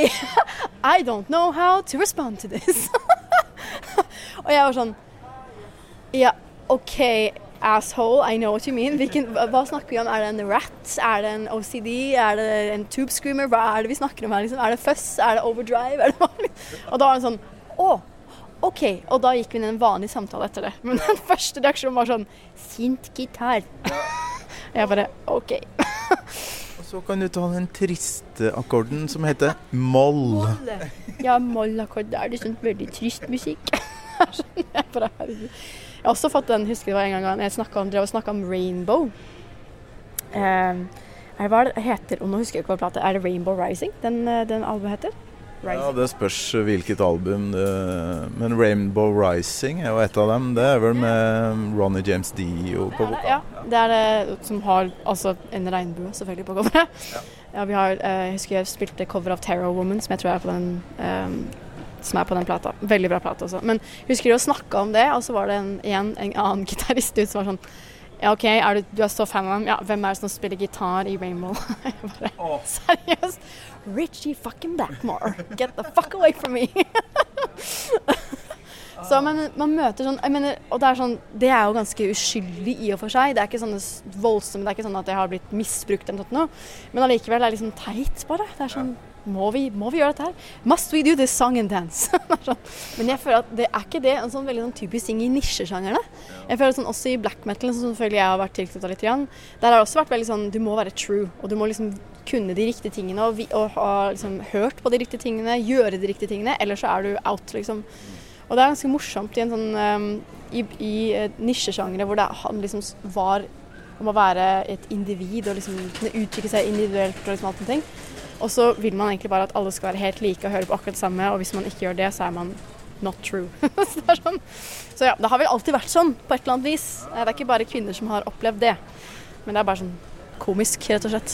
I don't know how to respond to this. Og jeg var sånn, ja, ok, asshole, I know what you mean. Hva snakker vi om? Er det en rat? Er det en OCD? Er det en tube screamer? Hva er det vi snakker om her? Liksom? Er det fuzz? Er det overdrive? Er det vanlig? Og da var han sånn, ok, og da gikk vi inn i en vanlig samtale etter det. Men den første reaksjonen var sånn, sint gitar. Jeg bare, ok. Og så kan du ta den triste akkorden som heter moll. Ja, moll-akkord, det er sånn veldig trist musikk. Jeg har også fått den, husker det var en gang jeg drev og snakket om Rainbow. Hva det heter, og nå husker jeg ikke hva plate, det Rainbow Rising, den albumet heter? Rising. Ja, det spørs hvilket album, men Rainbow Rising jo et av dem, det vel med Ronny James Dio på vokal. Ja, det det som har altså, en regnbue selvfølgelig på coveret. Ja, jeg husker jeg spilte cover av Terror Woman, som jeg tror på den, som på den plata. Veldig bra plata også. Men husker du å snakke om det, og så var det en annen gitarist ut som var sånn, ja, ok, du så fan av dem? Ja, hvem det som spiller gitar i Rainbow? Jeg bare, seriøst? Richie fucking Blackmore. Get the fuck away from me. Så men man møter sånn, jeg mener, og det jo ganske uskyldig i og for seg. Det ikke sånne voldsomme, det ikke sånn at jeg har blitt misbrukt eller noe. Men allikevel det liksom teit bare. Det sånn, må vi gjøre dette her? Must we do this song and dance? Men jeg føler at det ikke det en sånn veldig sånn typisk ting i nisjesjangerne. Jeg føler sånn også i black metal, som selvfølgelig jeg har vært tilknyttet litt grann, der har det også vært veldig sånn, du må være true, og du må liksom kunne de riktige tingene, og ha liksom hørt på de riktige tingene, gjøre de riktige tingene, ellers så du out, liksom. Og det ganske morsomt i en sånn, i nisjesjangere, hvor det liksom var om å være et individ, og liksom uttrykke seg individuelt, og liksom alt sånne ting. Og så vil man egentlig bare at alle skal være helt like og høre på akkurat det samme, og hvis man ikke gjør det, så man not true. Så det sånn. Så ja, det har vel alltid vært sånn, på et eller annet vis. Det ikke bare kvinner som har opplevd det, men det bare sånn komisk, rett og slett.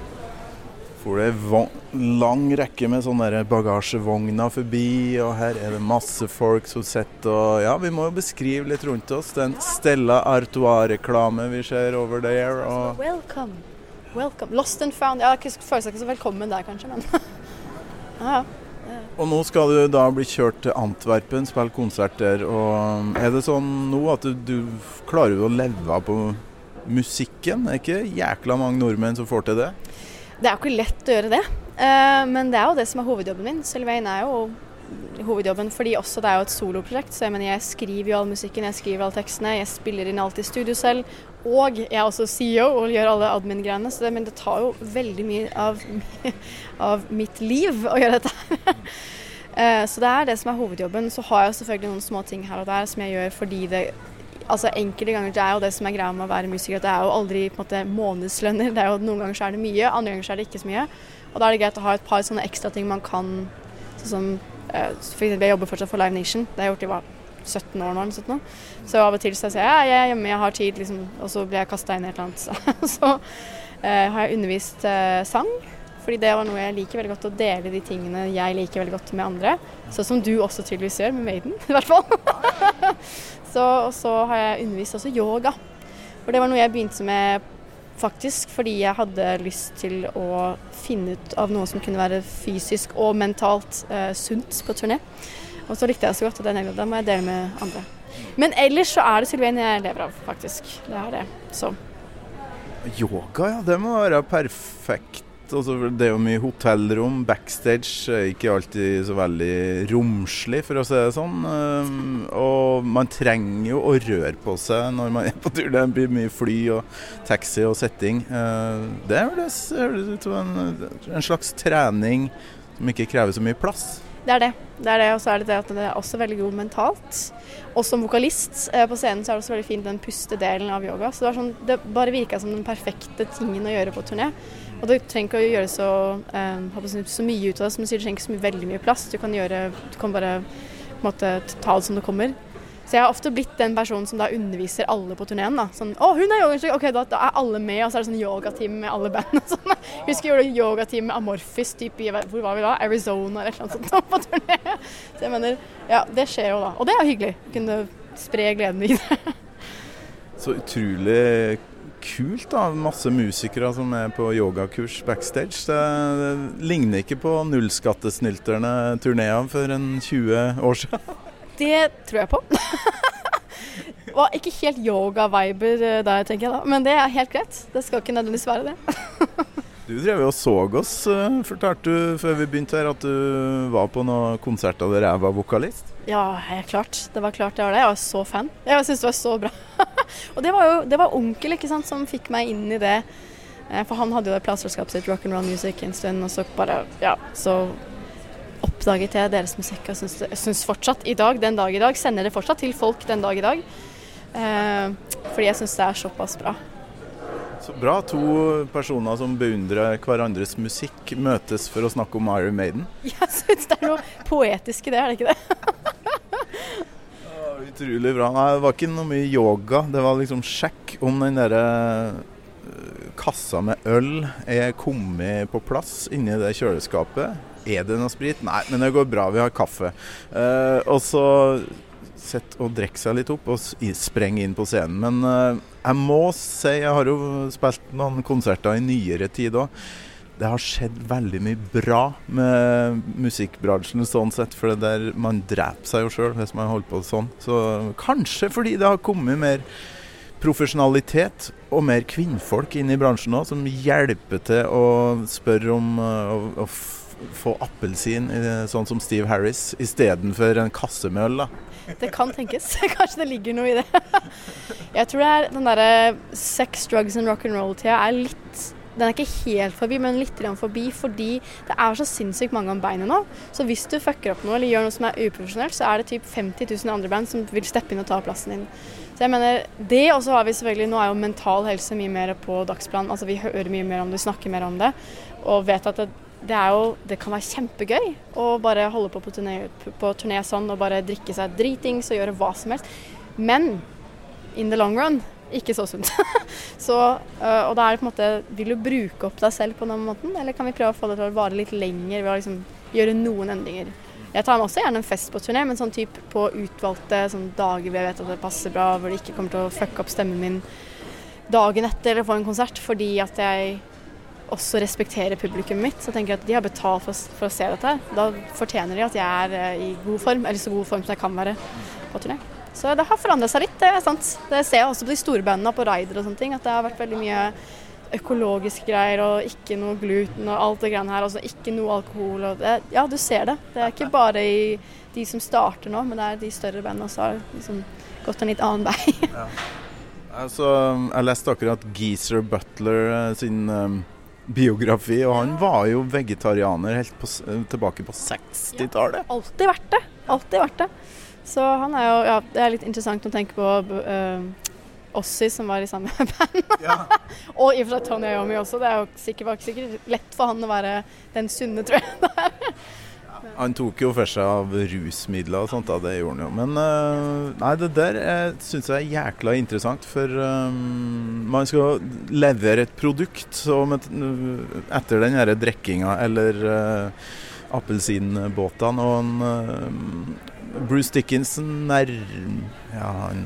For det lang rekke med sånne bagasjevogner forbi, og her det masse folk som sitter, og ja, vi må jo beskrive litt rundt oss, den Stella Artois-reklame vi ser over der, og... Welcome. Lost and found. Jeg føler seg ikke så velkommen der, kanskje, men... ja. Og nå skal du da bli kjørt til Antwerpen, spille konsert der, og det sånn nå at du klarer å leve på musikken? Det ikke jækla mange nordmenn som får til det? Det jo ikke lett å gjøre det, men det jo det som hovedjobben min. Sylvain jo hovedjobben, fordi også det jo et soloprosjekt, så jeg skriver jo all musikken, jeg skriver alle tekstene, jeg spiller inn alt i studio selv, og jeg også CEO og gjør alle admin-greiene, så men det tar jo veldig mye av mitt liv å gjøre dette. Så det det som hovedjobben. Så har jeg selvfølgelig noen små ting her og der som jeg gjør fordi det, altså enkelte ganger det jo det som greia med å være musiker, at det jo aldri på en måte månedslønner, det jo noen ganger så det mye, andre ganger så det ikke så mye, og da det greit å ha et par sånne ekstra ting man kan, sånn som for eksempel jeg jobber fortsatt for Live Nation, det har jeg gjort i 17 år nå eller sånt nå. Så av og til så sier jeg, jeg hjemme, jeg har tid, liksom, og så blir jeg kastet inn i et eller annet. Så har jeg undervist sang, fordi det var noe jeg liker veldig godt, å dele de tingene jeg liker veldig godt med andre. Sånn som du også tydeligvis gjør med Maiden, i hvert fall. Og så har jeg undervist også yoga. For det var noe jeg begynte med faktisk, fordi jeg hadde lyst til å finne ut av noe som kunne være fysisk og mentalt sunt på turné. Og så likte jeg så godt, og det må jeg dele med andre. Men ellers så det Sylvain jeg lever av, faktisk. Det det. Så. Yoga, ja, det må være perfekt. Altså, det jo mye hotellrom, backstage ikke alltid så veldig romslig, for å si det sånn. Og man trenger jo å røre på seg når man på tur. Det blir mye fly og taxi og setting. Det høres ut som en slags trening som ikke krever så mye plass. Det det, og så det at det også veldig god mentalt. Og som vokalist på scenen så det også veldig fint den pustedelen av yoga. Så det bare virket som den perfekte tingen å gjøre på turné. Og du trenger ikke å gjøre så mye ut av det, som du sier, du trenger ikke så veldig mye plass. Du kan bare på en måte, ta det som det kommer. Så jeg har ofte blitt den personen som da underviser alle på turneen. Da. Sånn, hun yogainstruktør, ok, da alle med, og så det sånn yogateam med alle bandene. Sånn. Jeg husker jeg gjorde yogateam med Amorphis, hvor var vi da? Arizona eller noe sånt på turné. Så jeg mener, ja, det skjer jo da. Og det hyggelig, å kunne spre gleden videre. Så utrolig kult da, masse musikere som på yogakurs backstage. Det ligner ikke på nullskattesnylterne turnéer for 20 år siden. Det tror jeg på. Det var ikke helt yoga-viber der, tenker jeg da. Men det helt greit. Det skal ikke nødvendigvis være det. Du drev jo og så oss, fortalte du før vi begynte her, at du var på noen konserter der jeg var vokalist. Ja, helt klart. Det var klart jeg var det. Jeg var så fan. Jeg synes det var så bra. Og det var onkel, ikke sant, som fikk meg inn i det. For han hadde jo det plateselskapet sitt, Rock'n'Roll Music, en stund, og så bare, ja, så oppdaget jeg deres musikk, og synes fortsatt i dag, den dag i dag, sender det fortsatt til folk den dag i dag, fordi jeg synes det såpass bra. Så bra, 2 personer som beundrer hverandres musikk møtes for å snakke om Iron Maiden. Jeg synes det noe poetisk i det, det ikke det? Utrolig bra. Nei, det var ikke noe mye yoga, det var liksom sjekk om den der kassa med øl kommet på plass inni det kjøleskapet. Det noe sprit? Nei, men det går bra, vi har kaffe. Og så sett og drekke seg litt opp og spreng inn på scenen. Men jeg må si, jeg har jo spilt noen konserter i nyere tid også. Det har skjedd veldig mye bra med musikkbransjen sånn sett, for det der man dreper seg jo selv hvis man holder på sånn. Så kanskje fordi det har kommet mer profesjonalitet og mer kvinnfolk inn i bransjen også, som hjelper til å spørre om å få appelsin, sånn som Steve Harris, i stedet for en kasse med øl da. Det kan tenkes. Kanskje det ligger noe i det. Jeg tror det den der sex, drugs and rock'n'roll-tida den ikke helt forbi, men litt forbi, fordi det så sinnssykt mange om beinet nå. Så hvis du fucker opp noe, eller gjør noe som uprofesjonelt, så det typ 50 000 andre band som vil steppe inn og ta plassen din. Så jeg mener, det, og så har vi selvfølgelig, nå jo mental helse mye mer på dagsplan, altså vi hører mye mer om det, snakker mer om det, og vet at det kan være kjempegøy å bare holde på turné sånn, og bare drikke seg dritings og gjøre hva som helst. Men, in the long run, ikke så sunt. Så, og da det på en måte, vil du bruke opp deg selv på den måten, eller kan vi prøve å få det til å vare litt lenger ved å liksom gjøre noen endringer? Jeg tar meg også gjerne en fest på turné, men sånn typ på utvalgte sånn dager hvor jeg vet at det passer bra, hvor det ikke kommer til å fucke opp stemmen min dagen etter eller få en konsert, fordi at jeg også respekterer publikum mitt. Så jeg tenker at de har betalt for å se dette. Da fortjener de at jeg i god form, eller så god form som jeg kan være på turné. Så det har forandret seg litt, det sant. Det ser jeg også på de store bandene, på Raider og sånne ting, at det har vært veldig mye økologiske greier, og ikke noe gluten og alt det greiene her, altså ikke noe alkohol. Og det, ja, du ser det. Det ikke bare i de som starter nå, men det de større bandene som har liksom gått en litt annen vei. Ja. Altså, jeg leste akkurat Geezer Butler sin biografi, og han var jo vegetarianer helt tilbake på 60-tallet. Ja, alltid vært det. Alltid vært det. Så han jo, ja, det litt interessant å tenke på Ossi som var i samme band. Ja. Og i og for seg Tony Iommi også. Det var ikke sikkert lett for han å være den sunne, tror jeg. Han tok jo for seg av rusmidler og sånt, da, det gjorde han jo. Men nei, det der synes jeg jækla interessant, for man skal levere et produkt som etter den her drekkinga, eller appelsinbåtene, og Bruce Dickinson ja, han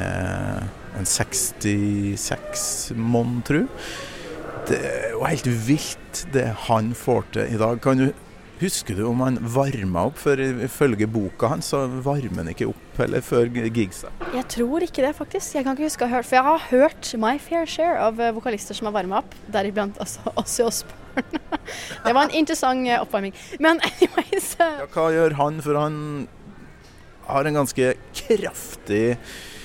en 66 måned, tror jeg. Det jo helt vilt det han får til i dag. Husker du om han varmet opp? For ifølge boka hans så varmer han ikke opp eller før gigsa. Jeg tror ikke det faktisk. Jeg kan ikke huske å ha hørt, for jeg har hørt my fair share av vokalister som har varmet opp, deriblant Ozzy Osbourne. Det var en interessant oppvarming. Men anyways... Ja, hva gjør han? For han har en ganske kraftig,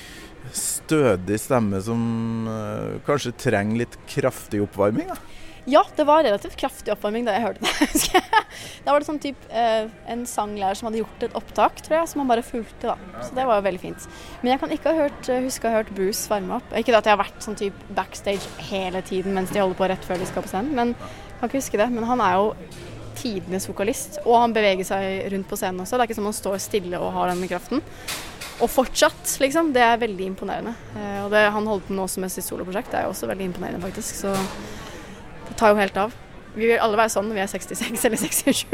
stødig stemme som kanskje trenger litt kraftig oppvarming, da. Ja, det var relativt kraftig oppvarming da jeg hørte det. Da var det sånn en sanglærer som hadde gjort et opptak, tror jeg, som han bare fulgte da. Så det var jo veldig fint. Men jeg kan ikke huske å ha hørt Bruce varme opp. Ikke at jeg har vært sånn backstage hele tiden mens de holder på rett før de skal på scenen, men jeg kan ikke huske det. Men han jo tidenes vokalist, og han beveger seg rundt på scenen også. Det ikke som han står stille og har den kraften. Og fortsatt, liksom. Det veldig imponerende. Og det han holder på nå som et sitt soloprosjekt, det jo også veldig imponerende faktisk, så... Det tar jo helt av. Vi vil alle være sånn når vi 66 eller 67.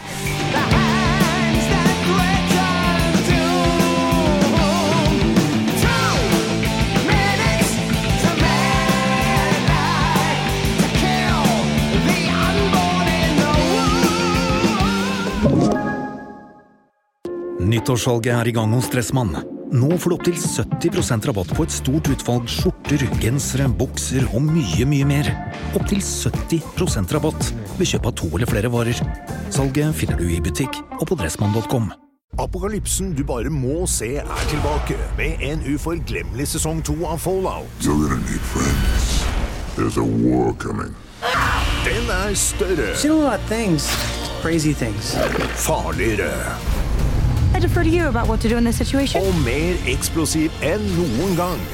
Nyttårssalget i gang hos Dressmann. Nå får du opp til 70% rabatt på et stort utvalg skjorter, gensere, bukser og mye, mye mer. Opp til 70% rabatt ved kjøp av 2 eller flere varer. Salget finner du i butikk og på dressmann.com. Apokalypsen du bare må se tilbake med en uforglemmelig sesong 2 av Fallout. You're gonna need friends. There's a war coming. Den større. She's doing a lot of things. Crazy things. Farligere. I defer to you about what to do in this situation. Og mer eksplosiv enn noen gang.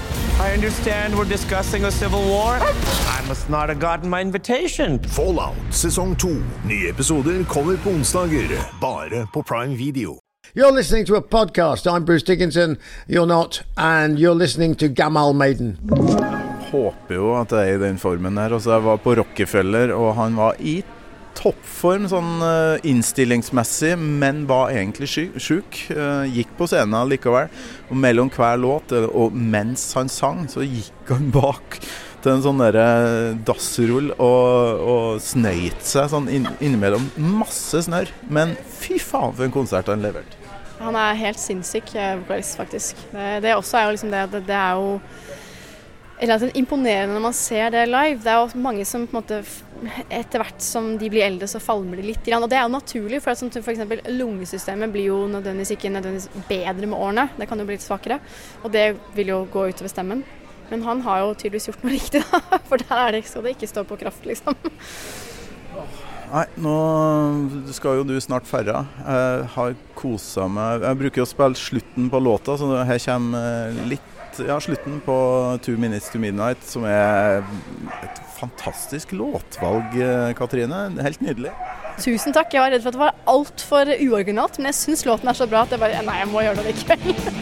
I understand we're discussing a civil war. I must not have gotten my invitation. Fallout sesong 2. Nye episoder kommer på onsdager, bare på Prime Video. You're listening to a podcast. I'm Bruce Dickinson. You're not. And you're listening to Gamal Maiden. Håper jo at det I den formen der. Altså, jeg var på Rockefeller, og han var I toppform sånn innstillingsmessig, men var egentlig syk. Gikk på scenen likevel, og mellom hver låt, og mens han sang, så gikk han bak til en sånn der dassrull og snøyt seg sånn innimellom masse snør. Men fy faen for en konsert han leverte. Han helt sinnssyk vokalist, faktisk. Det også jo liksom det jo relativt imponerende når man ser det live. Det jo mange som på en måte etter hvert som de blir eldre så falmer de litt grann. Og det jo naturlig, for at for eksempel lungesystemet blir jo ikke nødvendigvis bedre med årene. Det kan jo bli litt svakere, og det vil jo gå utover stemmen. Men han har jo tydeligvis gjort noe riktig da, for der det skal det ikke stå på kraft liksom. Nei, nå skal jo du snart ferdig. Jeg har koset meg. Jeg bruker å spille slutten på låta, så her kommer slutten på 2 Minutes to Midnight, som et fantastisk låtvalg, Katrine. Helt nydelig. Tusen takk. Jeg var redd for at det var alt for uoriginalt, men jeg synes låten så bra at jeg bare, nei, jeg må gjøre det likevel.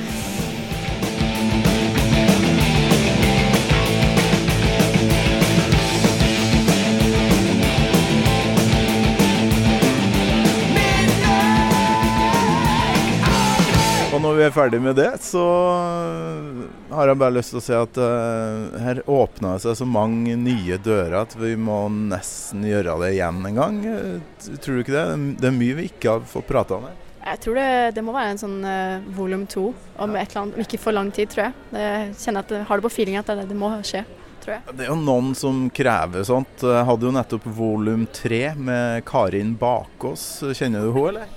Og når vi ferdig med det, så har jeg bare lyst til å si at her åpnet seg så mange nye dører at vi må nesten gjøre det igjen en gang. Tror du ikke det? Det mye vi ikke har fått pratet om her. Jeg tror det må være en sånn volum 2 om et eller annet, ikke for lang tid, tror jeg. Jeg kjenner at jeg har det på feeling at det må skje, tror jeg. Det jo noen som krever sånt. Jeg hadde jo nettopp volum 3 med Karin Bakås. Kjenner du henne, eller?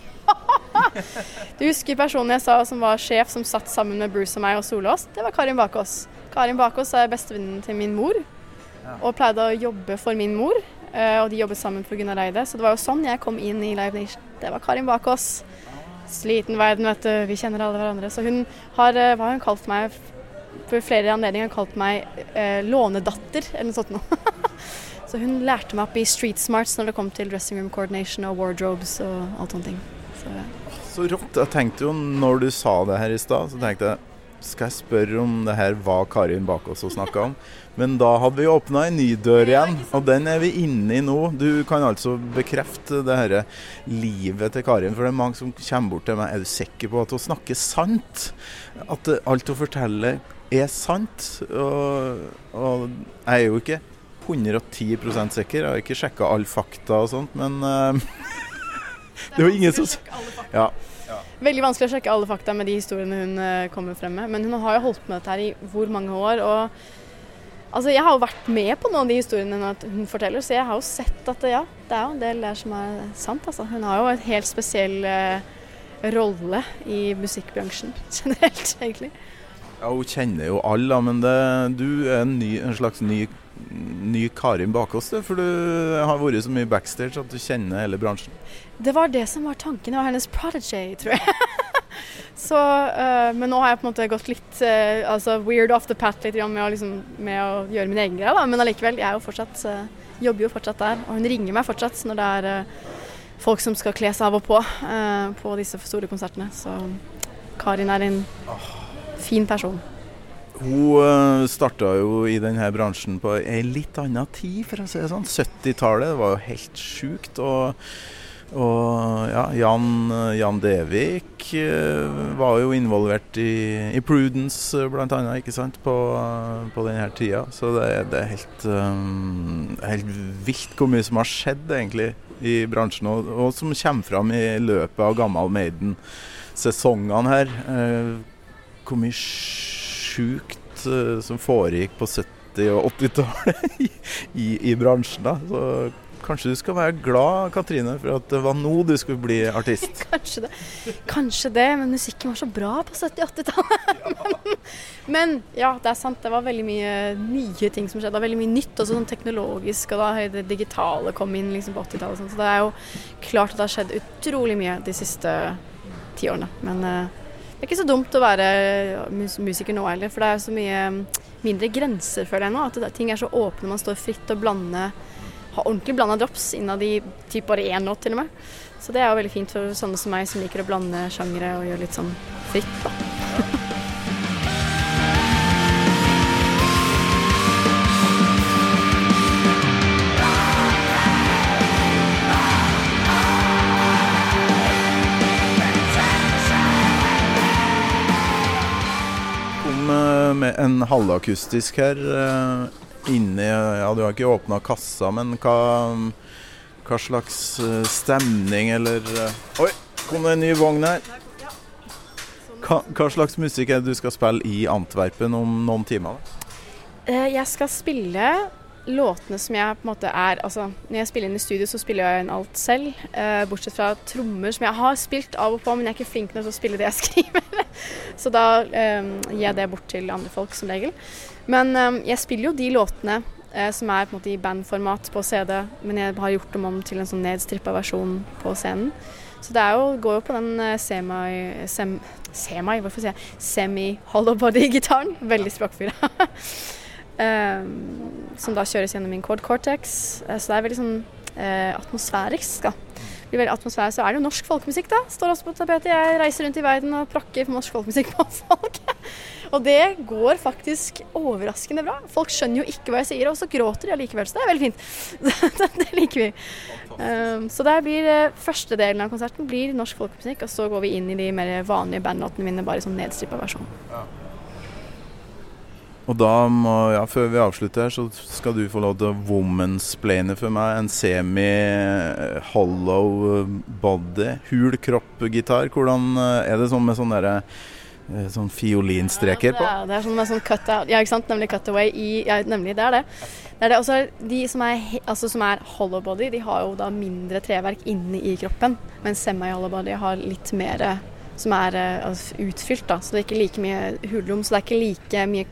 Du husker personen jeg sa som var sjef, som satt sammen med Bruce og meg og Solås? Det var Karin Bakås. Karin Bakås bestevennen til min mor, og pleide å jobbe for min mor, og de jobbet sammen for Gunnar Eide, så det var jo sånn jeg kom inn I Live Nation. Det var Karin Bakås. Sliten verden, vet du, vi kjenner alle hverandre. Så hun har, hva hun kalt meg, for flere anledninger, hun kalt meg lånedatter, eller noe sånt nå. Så hun lærte meg opp I street smarts når det kom til dressing room coordination og wardrobes og alt sånne ting. Så rått. Jeg tenkte jo, når du sa det her I sted, så tenkte jeg, skal jeg spørre om det her var Karin Bakås å snakke om? Men da hadde vi åpnet en ny dør igjen, og den vi inne I nå. Du kan altså bekrefte det her livet til Karin, for det mange som kommer bort til meg. Du sikker på at hun snakker sant? At alt hun forteller sant? Og jeg jo ikke 110% sikker. Jeg har ikke sjekket alle fakta og sånt, men det var ingen som... Ja. Veldig vanskelig å sjekke alle fakta med de historiene hun kommer frem med, men hun har jo holdt med dette her I hvor mange år, og altså, jeg har jo vært med på noen av de historiene hun forteller, så jeg har jo sett at det jo en del der som sant. Altså. Hun har jo en helt spesiell rolle I musikkbransjen, generelt egentlig. Ja, hun kjenner jo alle, men du en slags ny Karin Bakås, for du har vært så mye backstage at du kjenner hele bransjen. Det var det som var tanken, det var hennes prodigy, tror jeg. Så, men nå har jeg på en måte gått litt weird off the path litt med å gjøre min egen greie, da. Men allikevel, jeg jo fortsatt, jobber jo fortsatt der, og hun ringer meg fortsatt når det folk som skal kle seg av og på disse store konsertene. Så Karin en fin person. Hun startet jo I denne bransjen på en litt annen tid, for å si det sånn. 70-tallet, det var jo helt sykt, og ja, Jan Devik var jo involvert I Prudence blant annet, ikke sant, på denne tida. Så det helt vilt hvor mye som har skjedd egentlig I bransjen, og som kommer fram I løpet av Gamal Maiden-sesongene her. Hvor mye sjukt som foregikk på 70- og 80-tallet I bransjen da. Så kanskje du skal være glad, Katrine, for at det var nå du skulle bli artist. Kanskje det, men musikken var så bra på 70- og 80-tallet. Men ja, det sant, det var veldig mye nye ting som skjedde, det var veldig mye nytt, også sånn teknologisk, og da det digitale kom inn liksom på 80-tallet. Så det jo klart at det har skjedd utrolig mye de siste 10 årene, men Det ikke så dumt å være musiker nå heller, for det så mye mindre grenser føler jeg nå, at ting så åpne, man står fritt og ha ordentlig blandet drops innad i typ bare 1 låt til og med. Så det jo veldig fint for sånne som meg som liker å blande sjangere og gjøre litt sånn fritt da. Med en halvakustisk her inne, du har ikke åpnet kassa, men hva slags stemning eller... Oi, kom det en ny vogn her. Hva slags musikk det du skal spille i Antwerpen om noen timer? Jeg skal spille låtene som jeg på en måte altså når jeg spiller inn i studio så spiller jeg en alt selv, bortsett fra trommer som jeg har spilt av og på, men jeg ikke flink nok til å spille det jeg skriver. Så da gir jeg det bort til andre folk som regel. Men jeg spiller jo de låtene som på en måte i bandformat på CD, men jeg har gjort dem om til en sånn nedstrippet versjon på scenen. Så det går jo på den semi-hollow-body-gitaren, veldig språkfyr. Som da kjøres gjennom min Chord Cortex, så det veldig sånn atmosfærisk da. Det veldig atmosfærisk, så det jo norsk folkemusikk da, står også på tapetet. Jeg reiser rundt i verden og prakker for norsk folkemusikk på folk. Og det går faktisk overraskende bra. Folk skjønner jo ikke hva jeg sier, og så gråter de allikevel, så det veldig fint. Det liker vi. Så det blir første delen av konserten blir norsk folkemusikk, og så går vi inn i de mer vanlige bandlåtene mine, bare i sånn nedstrippet versjon. Og da før vi avslutter her, så skal du få lov til å womansplaine for meg en semi-hollow body, hul kropp-gitar. Hvordan det sånn med sånn fiolinstreker på? Ja, det sånn med sånn cut-out, ja ikke sant, nemlig cutaway nemlig det det. Det også de som som hollow body, de har jo da mindre treverk inne i kroppen, mens semi-hollow body har litt mer som utfylt da, så det ikke like mye hulrom, så det ikke like mye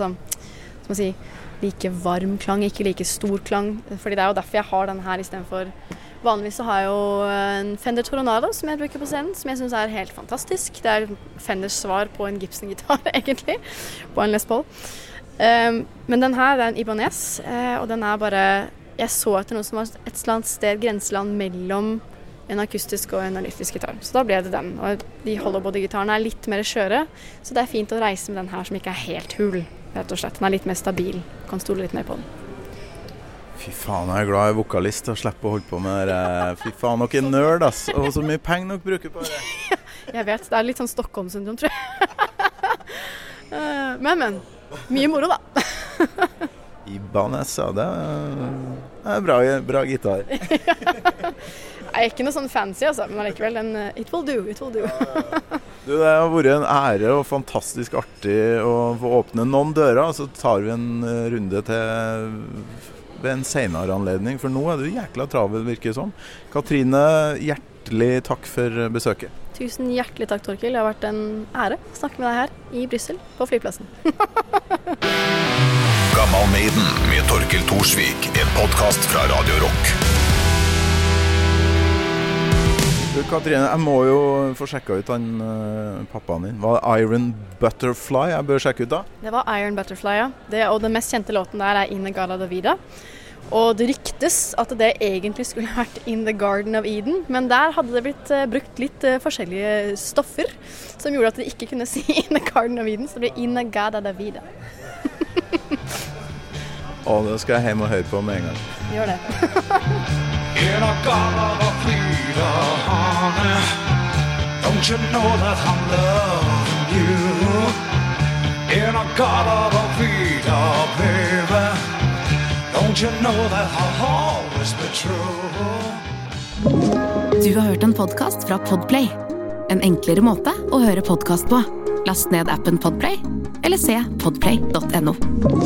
like varm klang, ikke like stor klang, fordi det jo derfor jeg har den her i stedet for. Vanligvis så har jeg jo en Fender Toronado som jeg bruker på scenen, som jeg synes helt fantastisk. Det Fenders svar på en Gibson-gitar egentlig, på en Les Paul. Men den her en Ibanez, og den bare, jeg så etter noe som var et eller annet sted, grenseland mellom en akustisk og en analytisk gitar. Så da ble det den. Og de hollow-body-gitarene litt mer skjøre, så det fint å reise med den her som ikke helt hul, rett og slett. Den litt mer stabil. Kan stole litt mer på den. Fy faen, jeg glad jeg vokalist og slipper å holde på med det. Fy faen, noen nerd, ass. Og så mye penger dere bruker på det. Jeg vet, det litt sånn Stockholm-syndrom, tror jeg. Men. Mye moro, da. Ibanez, ja, det bra gitar. Jeg ikke noe sånn fancy, altså, men likevel it will do. Du, det har vært en ære og fantastisk artig å få åpne noen dører, så tar vi en runde til ved en senere anledning, for nå du jækla travel, virker det som. Katrine, hjertelig takk for besøket. Tusen hjertelig takk, Torkil. Det har vært en ære å snakke med deg her i Brussel, på flyplassen. Gammal Maiden med Torkil Thorsvik, en podcast fra Radio Rock. Du, Katrine, jeg må jo få sjekka ut pappaen din. Var det Iron Butterfly jeg bør sjekke ut da? Det var Iron Butterfly, ja. Og den mest kjente låten der In the Garden of Eden. Og det ryktes at det egentlig skulle vært In the Garden of Eden, men der hadde det blitt brukt litt forskjellige stoffer, som gjorde at de ikke kunne si In the Garden of Eden, så det ble In the Garden of Eden. Det skal jeg hjem og høre på med en gang. Gjør det. In a garden of Eden, honey, don't you know that I'm loving you? In a garden of Eden, baby, don't you know that I'll always be true? Du har hørt en podcast fra Podplay. En enklere måte å høre podcast på. Last ned appen Podplay, eller se podplay.no.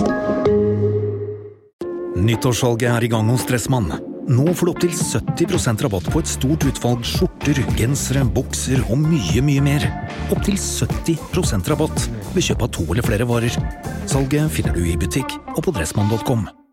Nyttårssalget i gang hos Dressmann. Nå får du opp til 70% rabatt på et stort utvalg skjorter, gensere, bukser og mye, mye mer. Opp til 70% rabatt ved kjøp av 2 eller flere varer. Salget finner du i butikk og på dressmann.com.